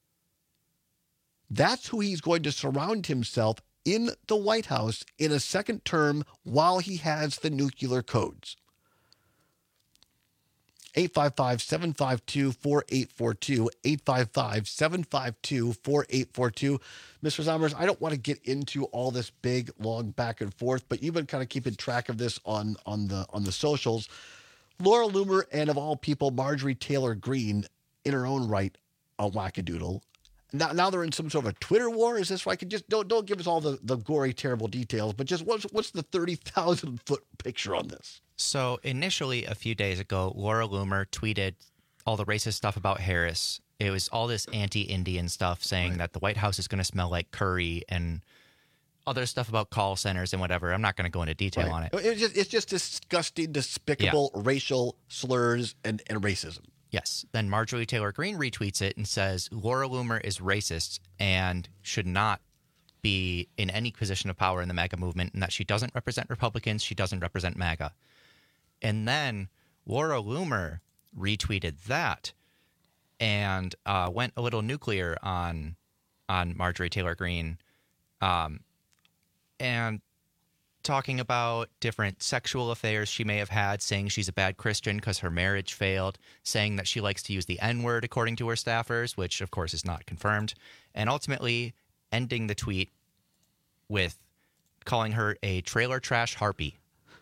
[SPEAKER 18] That's who he's going to surround himself in the White House in a second term while he has the nuclear codes. eight five five, seven five two, four eight four two, eight five five, seven five two, four eight four two. Mister Zommers, I don't want to get into all this big, long back and forth, but you've been kind of keeping track of this on, on the on the socials. Laura Loomer and, of all people, Marjorie Taylor Greene, in her own right, a wackadoodle. Now, now they're in some sort of a Twitter war. Is this right? Just don't don't give us all the, the gory, terrible details, but just what's what's the thirty thousand foot picture on this?
[SPEAKER 19] So initially, a few days ago, Laura Loomer tweeted all the racist stuff about Harris. It was all this anti-Indian stuff, saying right. that the White House is going to smell like curry and other stuff about call centers and whatever. I'm not going to go into detail right. on it.
[SPEAKER 18] It's just, it's just disgusting, despicable yeah. racial slurs and, and racism.
[SPEAKER 19] Yes. Then Marjorie Taylor Greene retweets it and says Laura Loomer is racist and should not be in any position of power in the MAGA movement, and that she doesn't represent Republicans, she doesn't represent MAGA. And then Laura Loomer retweeted that and uh, went a little nuclear on on Marjorie Taylor Greene, um, and talking about different sexual affairs she may have had, saying she's a bad Christian because her marriage failed, saying that she likes to use the N-word according to her staffers, which of course is not confirmed, and ultimately ending the tweet with calling her a trailer trash harpy.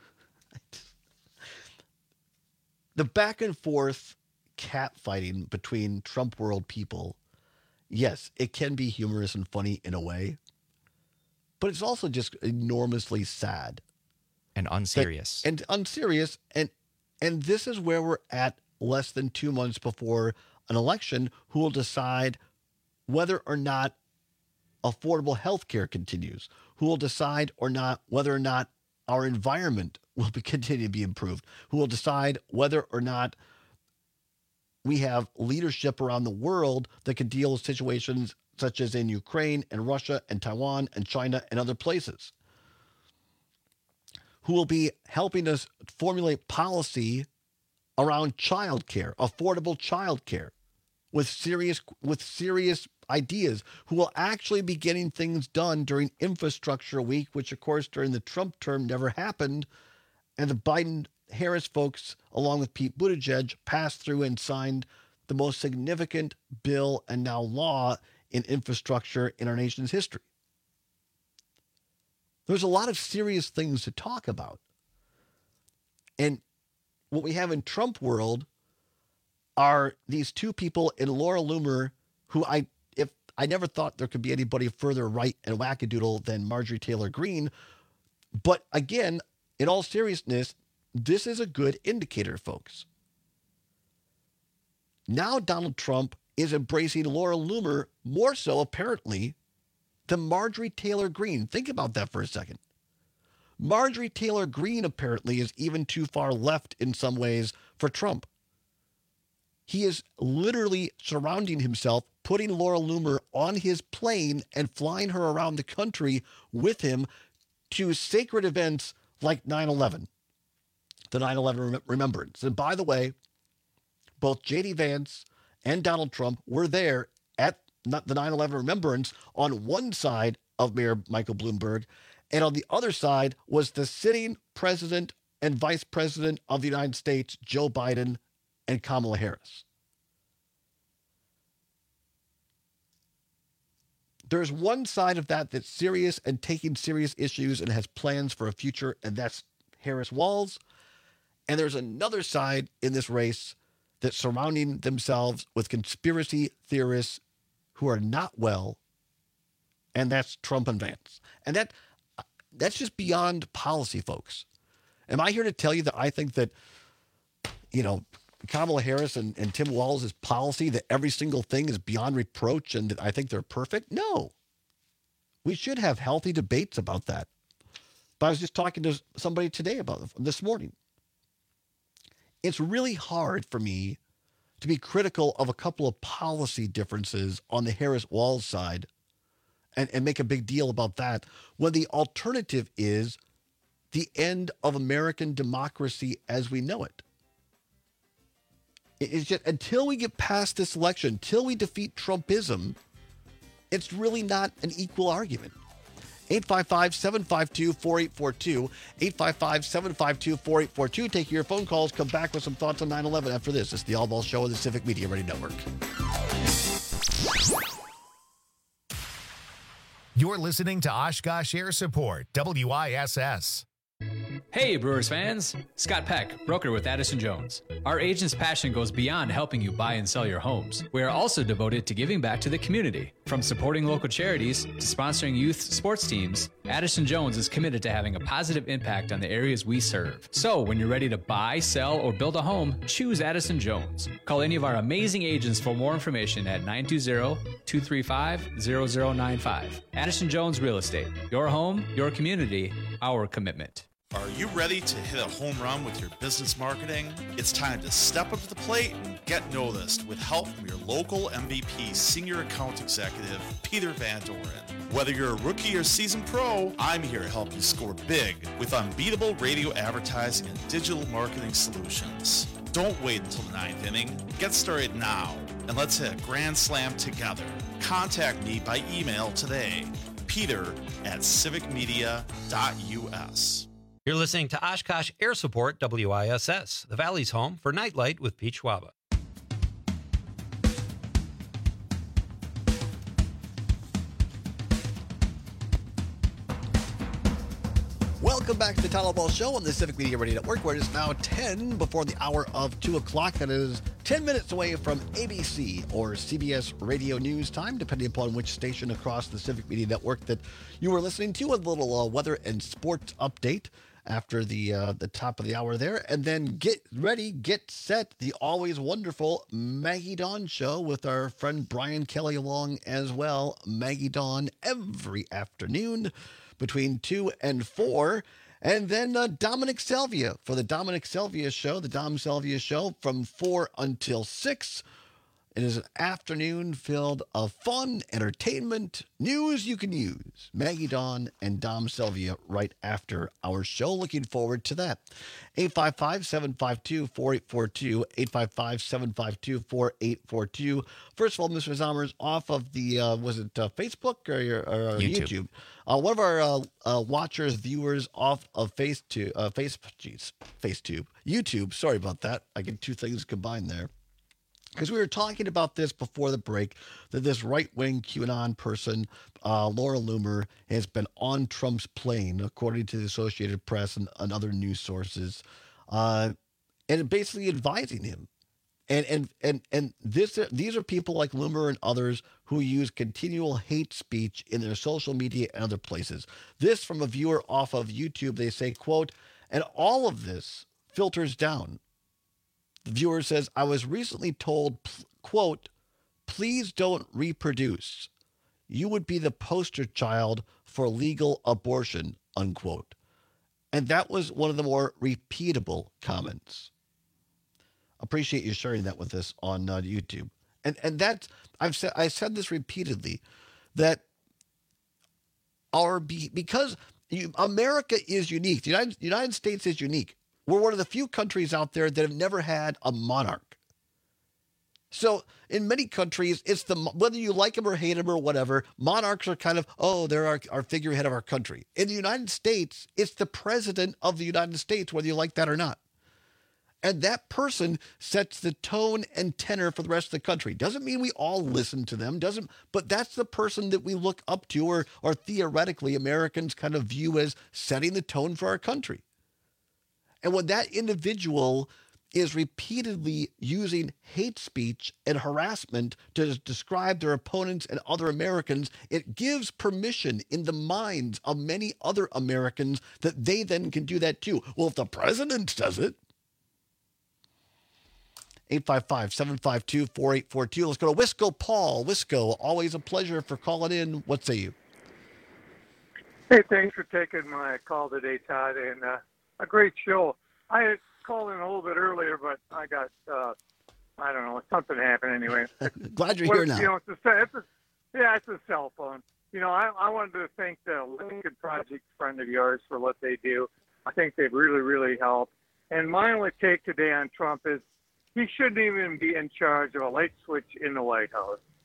[SPEAKER 18] The back and forth catfighting between Trump world people, yes, it can be humorous and funny in a way, but it's also just enormously sad.
[SPEAKER 19] And unserious.
[SPEAKER 18] That, and unserious. And, and this is where we're at less than two months before an election, who will decide whether or not affordable health care continues, who will decide or not whether or not our environment will be, continue to be improved, who will decide whether or not we have leadership around the world that can deal with situations such as in Ukraine and Russia and Taiwan and China and other places, who will be helping us formulate policy around childcare, affordable childcare, with serious with serious ideas, who will actually be getting things done during Infrastructure Week, which, of course, during the Trump term never happened. And the Biden-Harris folks, along with Pete Buttigieg, passed through and signed the most significant bill and now law in infrastructure in our nation's history. There's a lot of serious things to talk about. And what we have in Trump world are these two people in Laura Loomer, who I if I never thought there could be anybody further right and wackadoodle than Marjorie Taylor Greene. But again, in all seriousness, this is a good indicator, folks. Now Donald Trump is embracing Laura Loomer more so, apparently, than Marjorie Taylor Greene. Think about that for a second. Marjorie Taylor Greene apparently is even too far left in some ways for Trump. He is literally surrounding himself, putting Laura Loomer on his plane and flying her around the country with him to sacred events like nine eleven, the nine eleven rem- remembrance. And by the way, both J D Vance and Donald Trump were there at the nine eleven remembrance on one side of Mayor Michael Bloomberg, and on the other side was the sitting president and vice president of the United States, Joe Biden and Kamala Harris. There's one side of that that's serious and taking serious issues and has plans for a future, and that's Harris-Walz. And there's another side in this race that's surrounding themselves with conspiracy theorists who are not well, and that's Trump and Vance. And that that's just beyond policy, folks. Am I here to tell you that I think that, you know, Kamala Harris and, and Tim Walz's policy, that every single thing is beyond reproach and that I think they're perfect? No. We should have healthy debates about that. But I was just talking to somebody today about it, this morning. It's really hard for me to be critical of a couple of policy differences on the Harris-Walz side and, and make a big deal about that when the alternative is the end of American democracy as we know it. It's just, until we get past this election, until we defeat Trumpism, it's really not an equal argument. eight five five, seven five two, four eight four two. eight five five, seven five two, four eight four two. Take your phone calls. Come back with some thoughts on nine eleven after this. It's the All Ball Show on the Civic Media Radio Network.
[SPEAKER 1] You're listening to Oshkosh Air Support, W I S S.
[SPEAKER 7] Hey Brewers fans, Scott Peck, broker with Addison Jones. Our agent's passion goes beyond helping you buy and sell your homes. We are also devoted to giving back to the community. From supporting local charities to sponsoring youth sports teams, Addison Jones is committed to having a positive impact on the areas we serve. So when you're ready to buy, sell, or build a home, choose Addison Jones. Call any of our amazing agents for more information at nine two zero, two three five, zero zero nine five. Addison Jones Real Estate. Your home, your community, our commitment.
[SPEAKER 8] Are you ready to hit a home run with your business marketing? It's time to step up to the plate and get noticed with help from your local M V P Senior Account Executive, Peter Van Doren. Whether you're a rookie or seasoned pro, I'm here to help you score big with unbeatable radio advertising and digital marketing solutions. Don't wait until the ninth inning. Get started now, and let's hit a grand slam together. Contact me by email today, peter at civic media dot u s.
[SPEAKER 15] You're listening to Oshkosh Air Support, W I S S, the Valley's home for Nightlight with Pete Schwaba.
[SPEAKER 18] Welcome back to the Tyler Ball Show on the Civic Media Radio Network, where it is now ten before the hour of two o'clock. That is ten minutes away from A B C or C B S Radio News time, depending upon which station across the Civic Media Network that you were listening to. A little uh, weather and sports update after the uh, the top of the hour there. And then get ready, get set, the always wonderful Maggie Dawn Show with our friend Brian Kelly along as well. Maggie Dawn every afternoon between two and four. And then uh, Dominic Salvia for the Dominic Salvia Show, the Dom Salvia Show from four until six. It is an afternoon filled of fun, entertainment, news you can use. Maggie Dawn and Dom Salvia right after our show. Looking forward to that. eight five five, seven five two, four eight four two, eight five five, seven five two, four eight four two. First of all, Mister Zommers, off of the, uh, was it uh, Facebook or, your, or uh, YouTube? YouTube. Uh, one of our uh, uh, watchers, viewers off of FaceTube, uh, Face, geez, FaceTube, YouTube, sorry about that. I get two things combined there. Because we were talking about this before the break, that this right-wing QAnon person, uh, Laura Loomer, has been on Trump's plane, according to the Associated Press and, and other news sources, uh, and basically advising him. And and and and this these are people like Loomer and others who use continual hate speech in their social media and other places. This from a viewer off of YouTube. They say, quote, and all of this filters down. The viewer says, I was recently told, quote, please don't reproduce. You would be the poster child for legal abortion, unquote. And that was one of the more repeatable comments. Appreciate you sharing that with us on uh, YouTube. And and that I've said I said this repeatedly, that our be, because you, America is unique. The United, United States is unique. We're one of the few countries out there that have never had a monarch. So in many countries, it's the whether you like them or hate them or whatever, monarchs are kind of, oh, they're our, our figurehead of our country. In the United States, it's the president of the United States, whether you like that or not. And that person sets the tone and tenor for the rest of the country. Doesn't mean we all listen to them, doesn't, but that's the person that we look up to, or, or theoretically Americans kind of view as setting the tone for our country. And when that individual is repeatedly using hate speech and harassment to describe their opponents and other Americans, it gives permission in the minds of many other Americans that they then can do that too. Well, if the president does it. eight five five, seven five two, four eight four two. Let's go to Wisco Paul. Wisco, always a pleasure for calling in. What say you?
[SPEAKER 9] Hey, thanks for taking my call today, Todd, and uh, a great show. I had called in a little bit earlier, but I got, uh, I don't know, something happened anyway.
[SPEAKER 18] Glad you're
[SPEAKER 9] well,
[SPEAKER 18] here now.
[SPEAKER 9] You know, it's a, it's a, yeah, it's a cell phone. You know, I, I wanted to thank the Lincoln Project friend of yours for what they do. I think they've really, really helped. And my only take today on Trump is he shouldn't even be in charge of a light switch in the White House.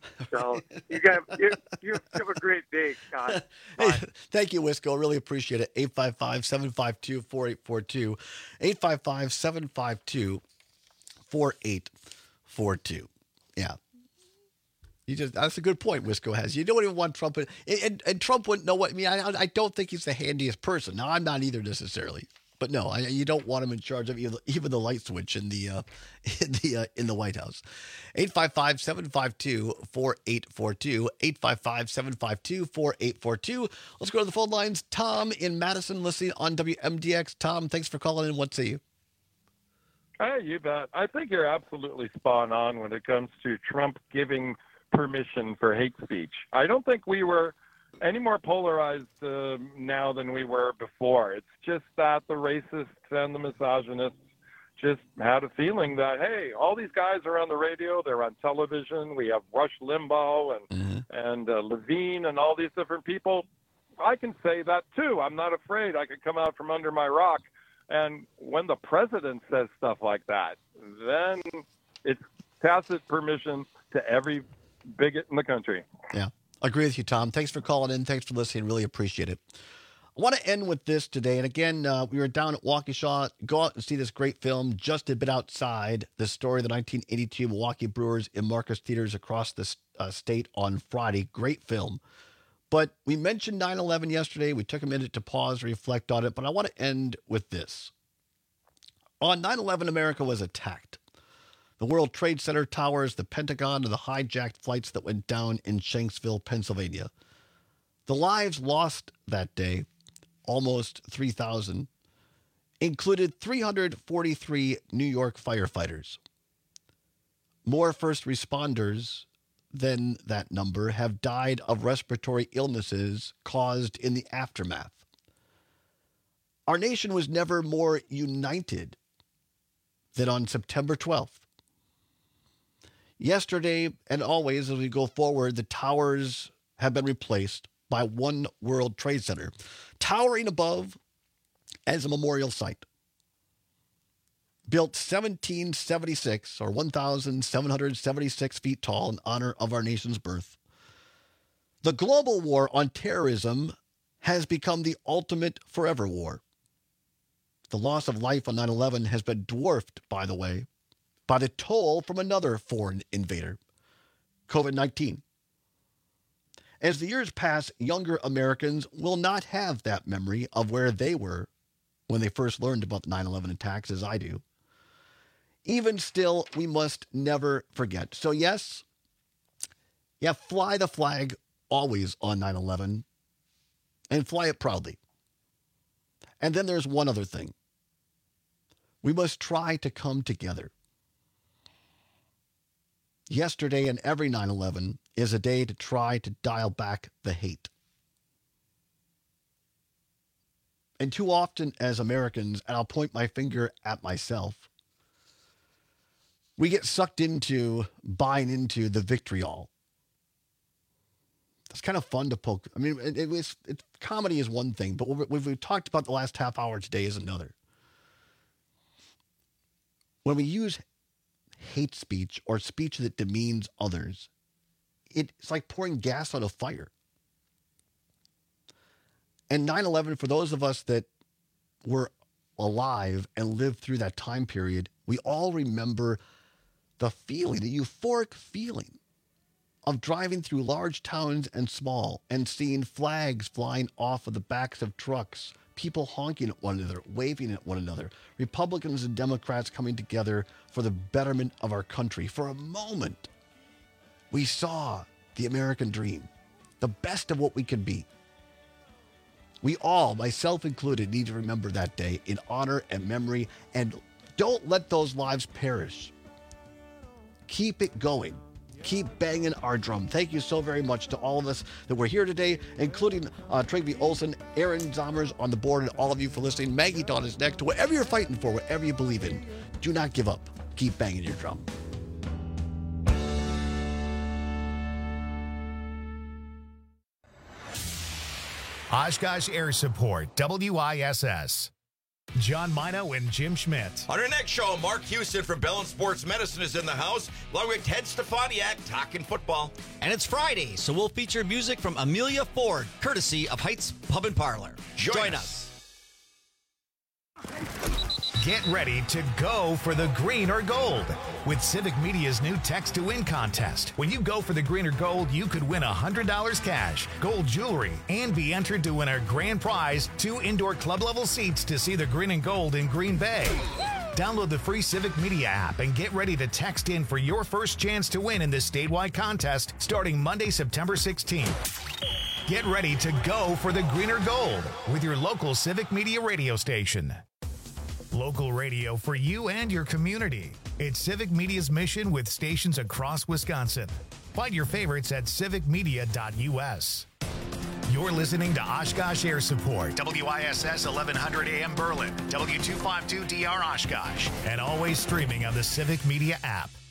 [SPEAKER 9] So you got you, you have a great day, Scott.
[SPEAKER 18] Hey, thank you, Wisco. Really appreciate it. eight five five, seven five two, four eight four two. eight five five, seven five two, four eight four two. Yeah. You just, that's a good point Wisco has. You don't even want Trump. And, and, and Trump wouldn't know what, I mean, I, I don't think he's the handiest person. Now, I'm not either necessarily. But no, I, you don't want him in charge of even, even the light switch in the uh, in the uh, in the White House. eight five five, seven five two, four eight four two. eight five five, seven five two, four eight four two. Let's go to the phone lines. Tom in Madison, listening on W M D X. Tom, thanks for calling in. What say you?
[SPEAKER 11] Hey, you bet. I think you're absolutely spot on when it comes to Trump giving permission for hate speech. I don't think we were any more polarized uh, now than we were before. It's just that the racists and the misogynists just had a feeling that, hey, all these guys are on the radio, they're on television. We have Rush Limbaugh and mm-hmm. and uh, Levine and all these different people. I can say that too. I'm not afraid. I could come out from under my rock. And when the president says stuff like that, then it's tacit permission to every bigot in the country.
[SPEAKER 18] Yeah. Agree with you, Tom. Thanks for calling in. Thanks for listening. Really appreciate it. I want to end with this today. And again, uh, we were down at Waukesha. Go out and see this great film, Just a Bit Outside, the story of the nineteen eighty-two Milwaukee Brewers in Marcus Theaters across the uh, state on Friday. Great film. But we mentioned nine eleven yesterday. We took a minute to pause, reflect on it. But I want to end with this. On nine eleven, America was attacked. The World Trade Center towers, the Pentagon, and the hijacked flights that went down in Shanksville, Pennsylvania. The lives lost that day, almost three thousand, included three hundred forty-three New York firefighters. More first responders than that number have died of respiratory illnesses caused in the aftermath. Our nation was never more united than on September twelfth. Yesterday and always, as we go forward, the towers have been replaced by One World Trade Center, towering above as a memorial site. Built seventeen seventy-six, or one thousand seven hundred seventy-six feet tall in honor of our nation's birth. The global war on terrorism has become the ultimate forever war. The loss of life on nine eleven has been dwarfed, by the way, by the toll from another foreign invader, COVID nineteen. As the years pass, younger Americans will not have that memory of where they were when they first learned about the nine eleven attacks, as I do. Even still, we must never forget. So yes, yeah, fly the flag always on nine eleven, and fly it proudly. And then there's one other thing. We must try to come together. Yesterday and every nine eleven is a day to try to dial back the hate. And too often as Americans, and I'll point my finger at myself, we get sucked into buying into the vitriol. It's kind of fun to poke. I mean, it, it was, it, comedy is one thing, but what we've, we've talked about the last half hour today is another. When we use hate speech or speech that demeans others, it's like pouring gas on a fire. And nine eleven, for those of us that were alive and lived through that time period, we all remember the feeling, the euphoric feeling of driving through large towns and small and seeing flags flying off of the backs of trucks, people honking at one another, waving at one another, Republicans and Democrats coming together for the betterment of our country. For a moment, we saw the American dream, the best of what we could be. We all, myself included, need to remember that day in honor and memory, and don't let those lives perish. Keep it going. Keep banging our drum. Thank you so very much to all of us that were here today, including uh, Trygve Olsen, Aaron Zomers on the board, and all of you for listening. Maggie Dawn is next. Whatever you're fighting for, whatever you believe in, do not give up. Keep banging your drum.
[SPEAKER 1] Oshkosh Air Support, W I S S. John Mino and Jim Schmidt.
[SPEAKER 22] On our next show, Mark Houston from Bell and Sports Medicine is in the house, along with Ted Stefaniak talking football.
[SPEAKER 12] And it's Friday, so we'll feature music from Amelia Ford, courtesy of Heights Pub and Parlor.
[SPEAKER 22] Join,
[SPEAKER 12] Join
[SPEAKER 22] us.
[SPEAKER 12] us.
[SPEAKER 1] Get ready to go for the green or gold with Civic Media's new Text to Win contest. When you go for the green or gold, you could win one hundred dollars cash, gold jewelry, and be entered to win our grand prize, two indoor club-level seats to see the green and gold in Green Bay. Download the free Civic Media app and get ready to text in for your first chance to win in this statewide contest starting Monday, September sixteenth. Get ready to go for the green or gold with your local Civic Media radio station. Local radio for you and your community. It's Civic Media's mission with stations across Wisconsin. Find your favorites at civic media dot u s. You're listening to Oshkosh Air Support, W I S S eleven hundred A M Berlin, W two fifty-two D R Oshkosh, and always streaming on the Civic Media app.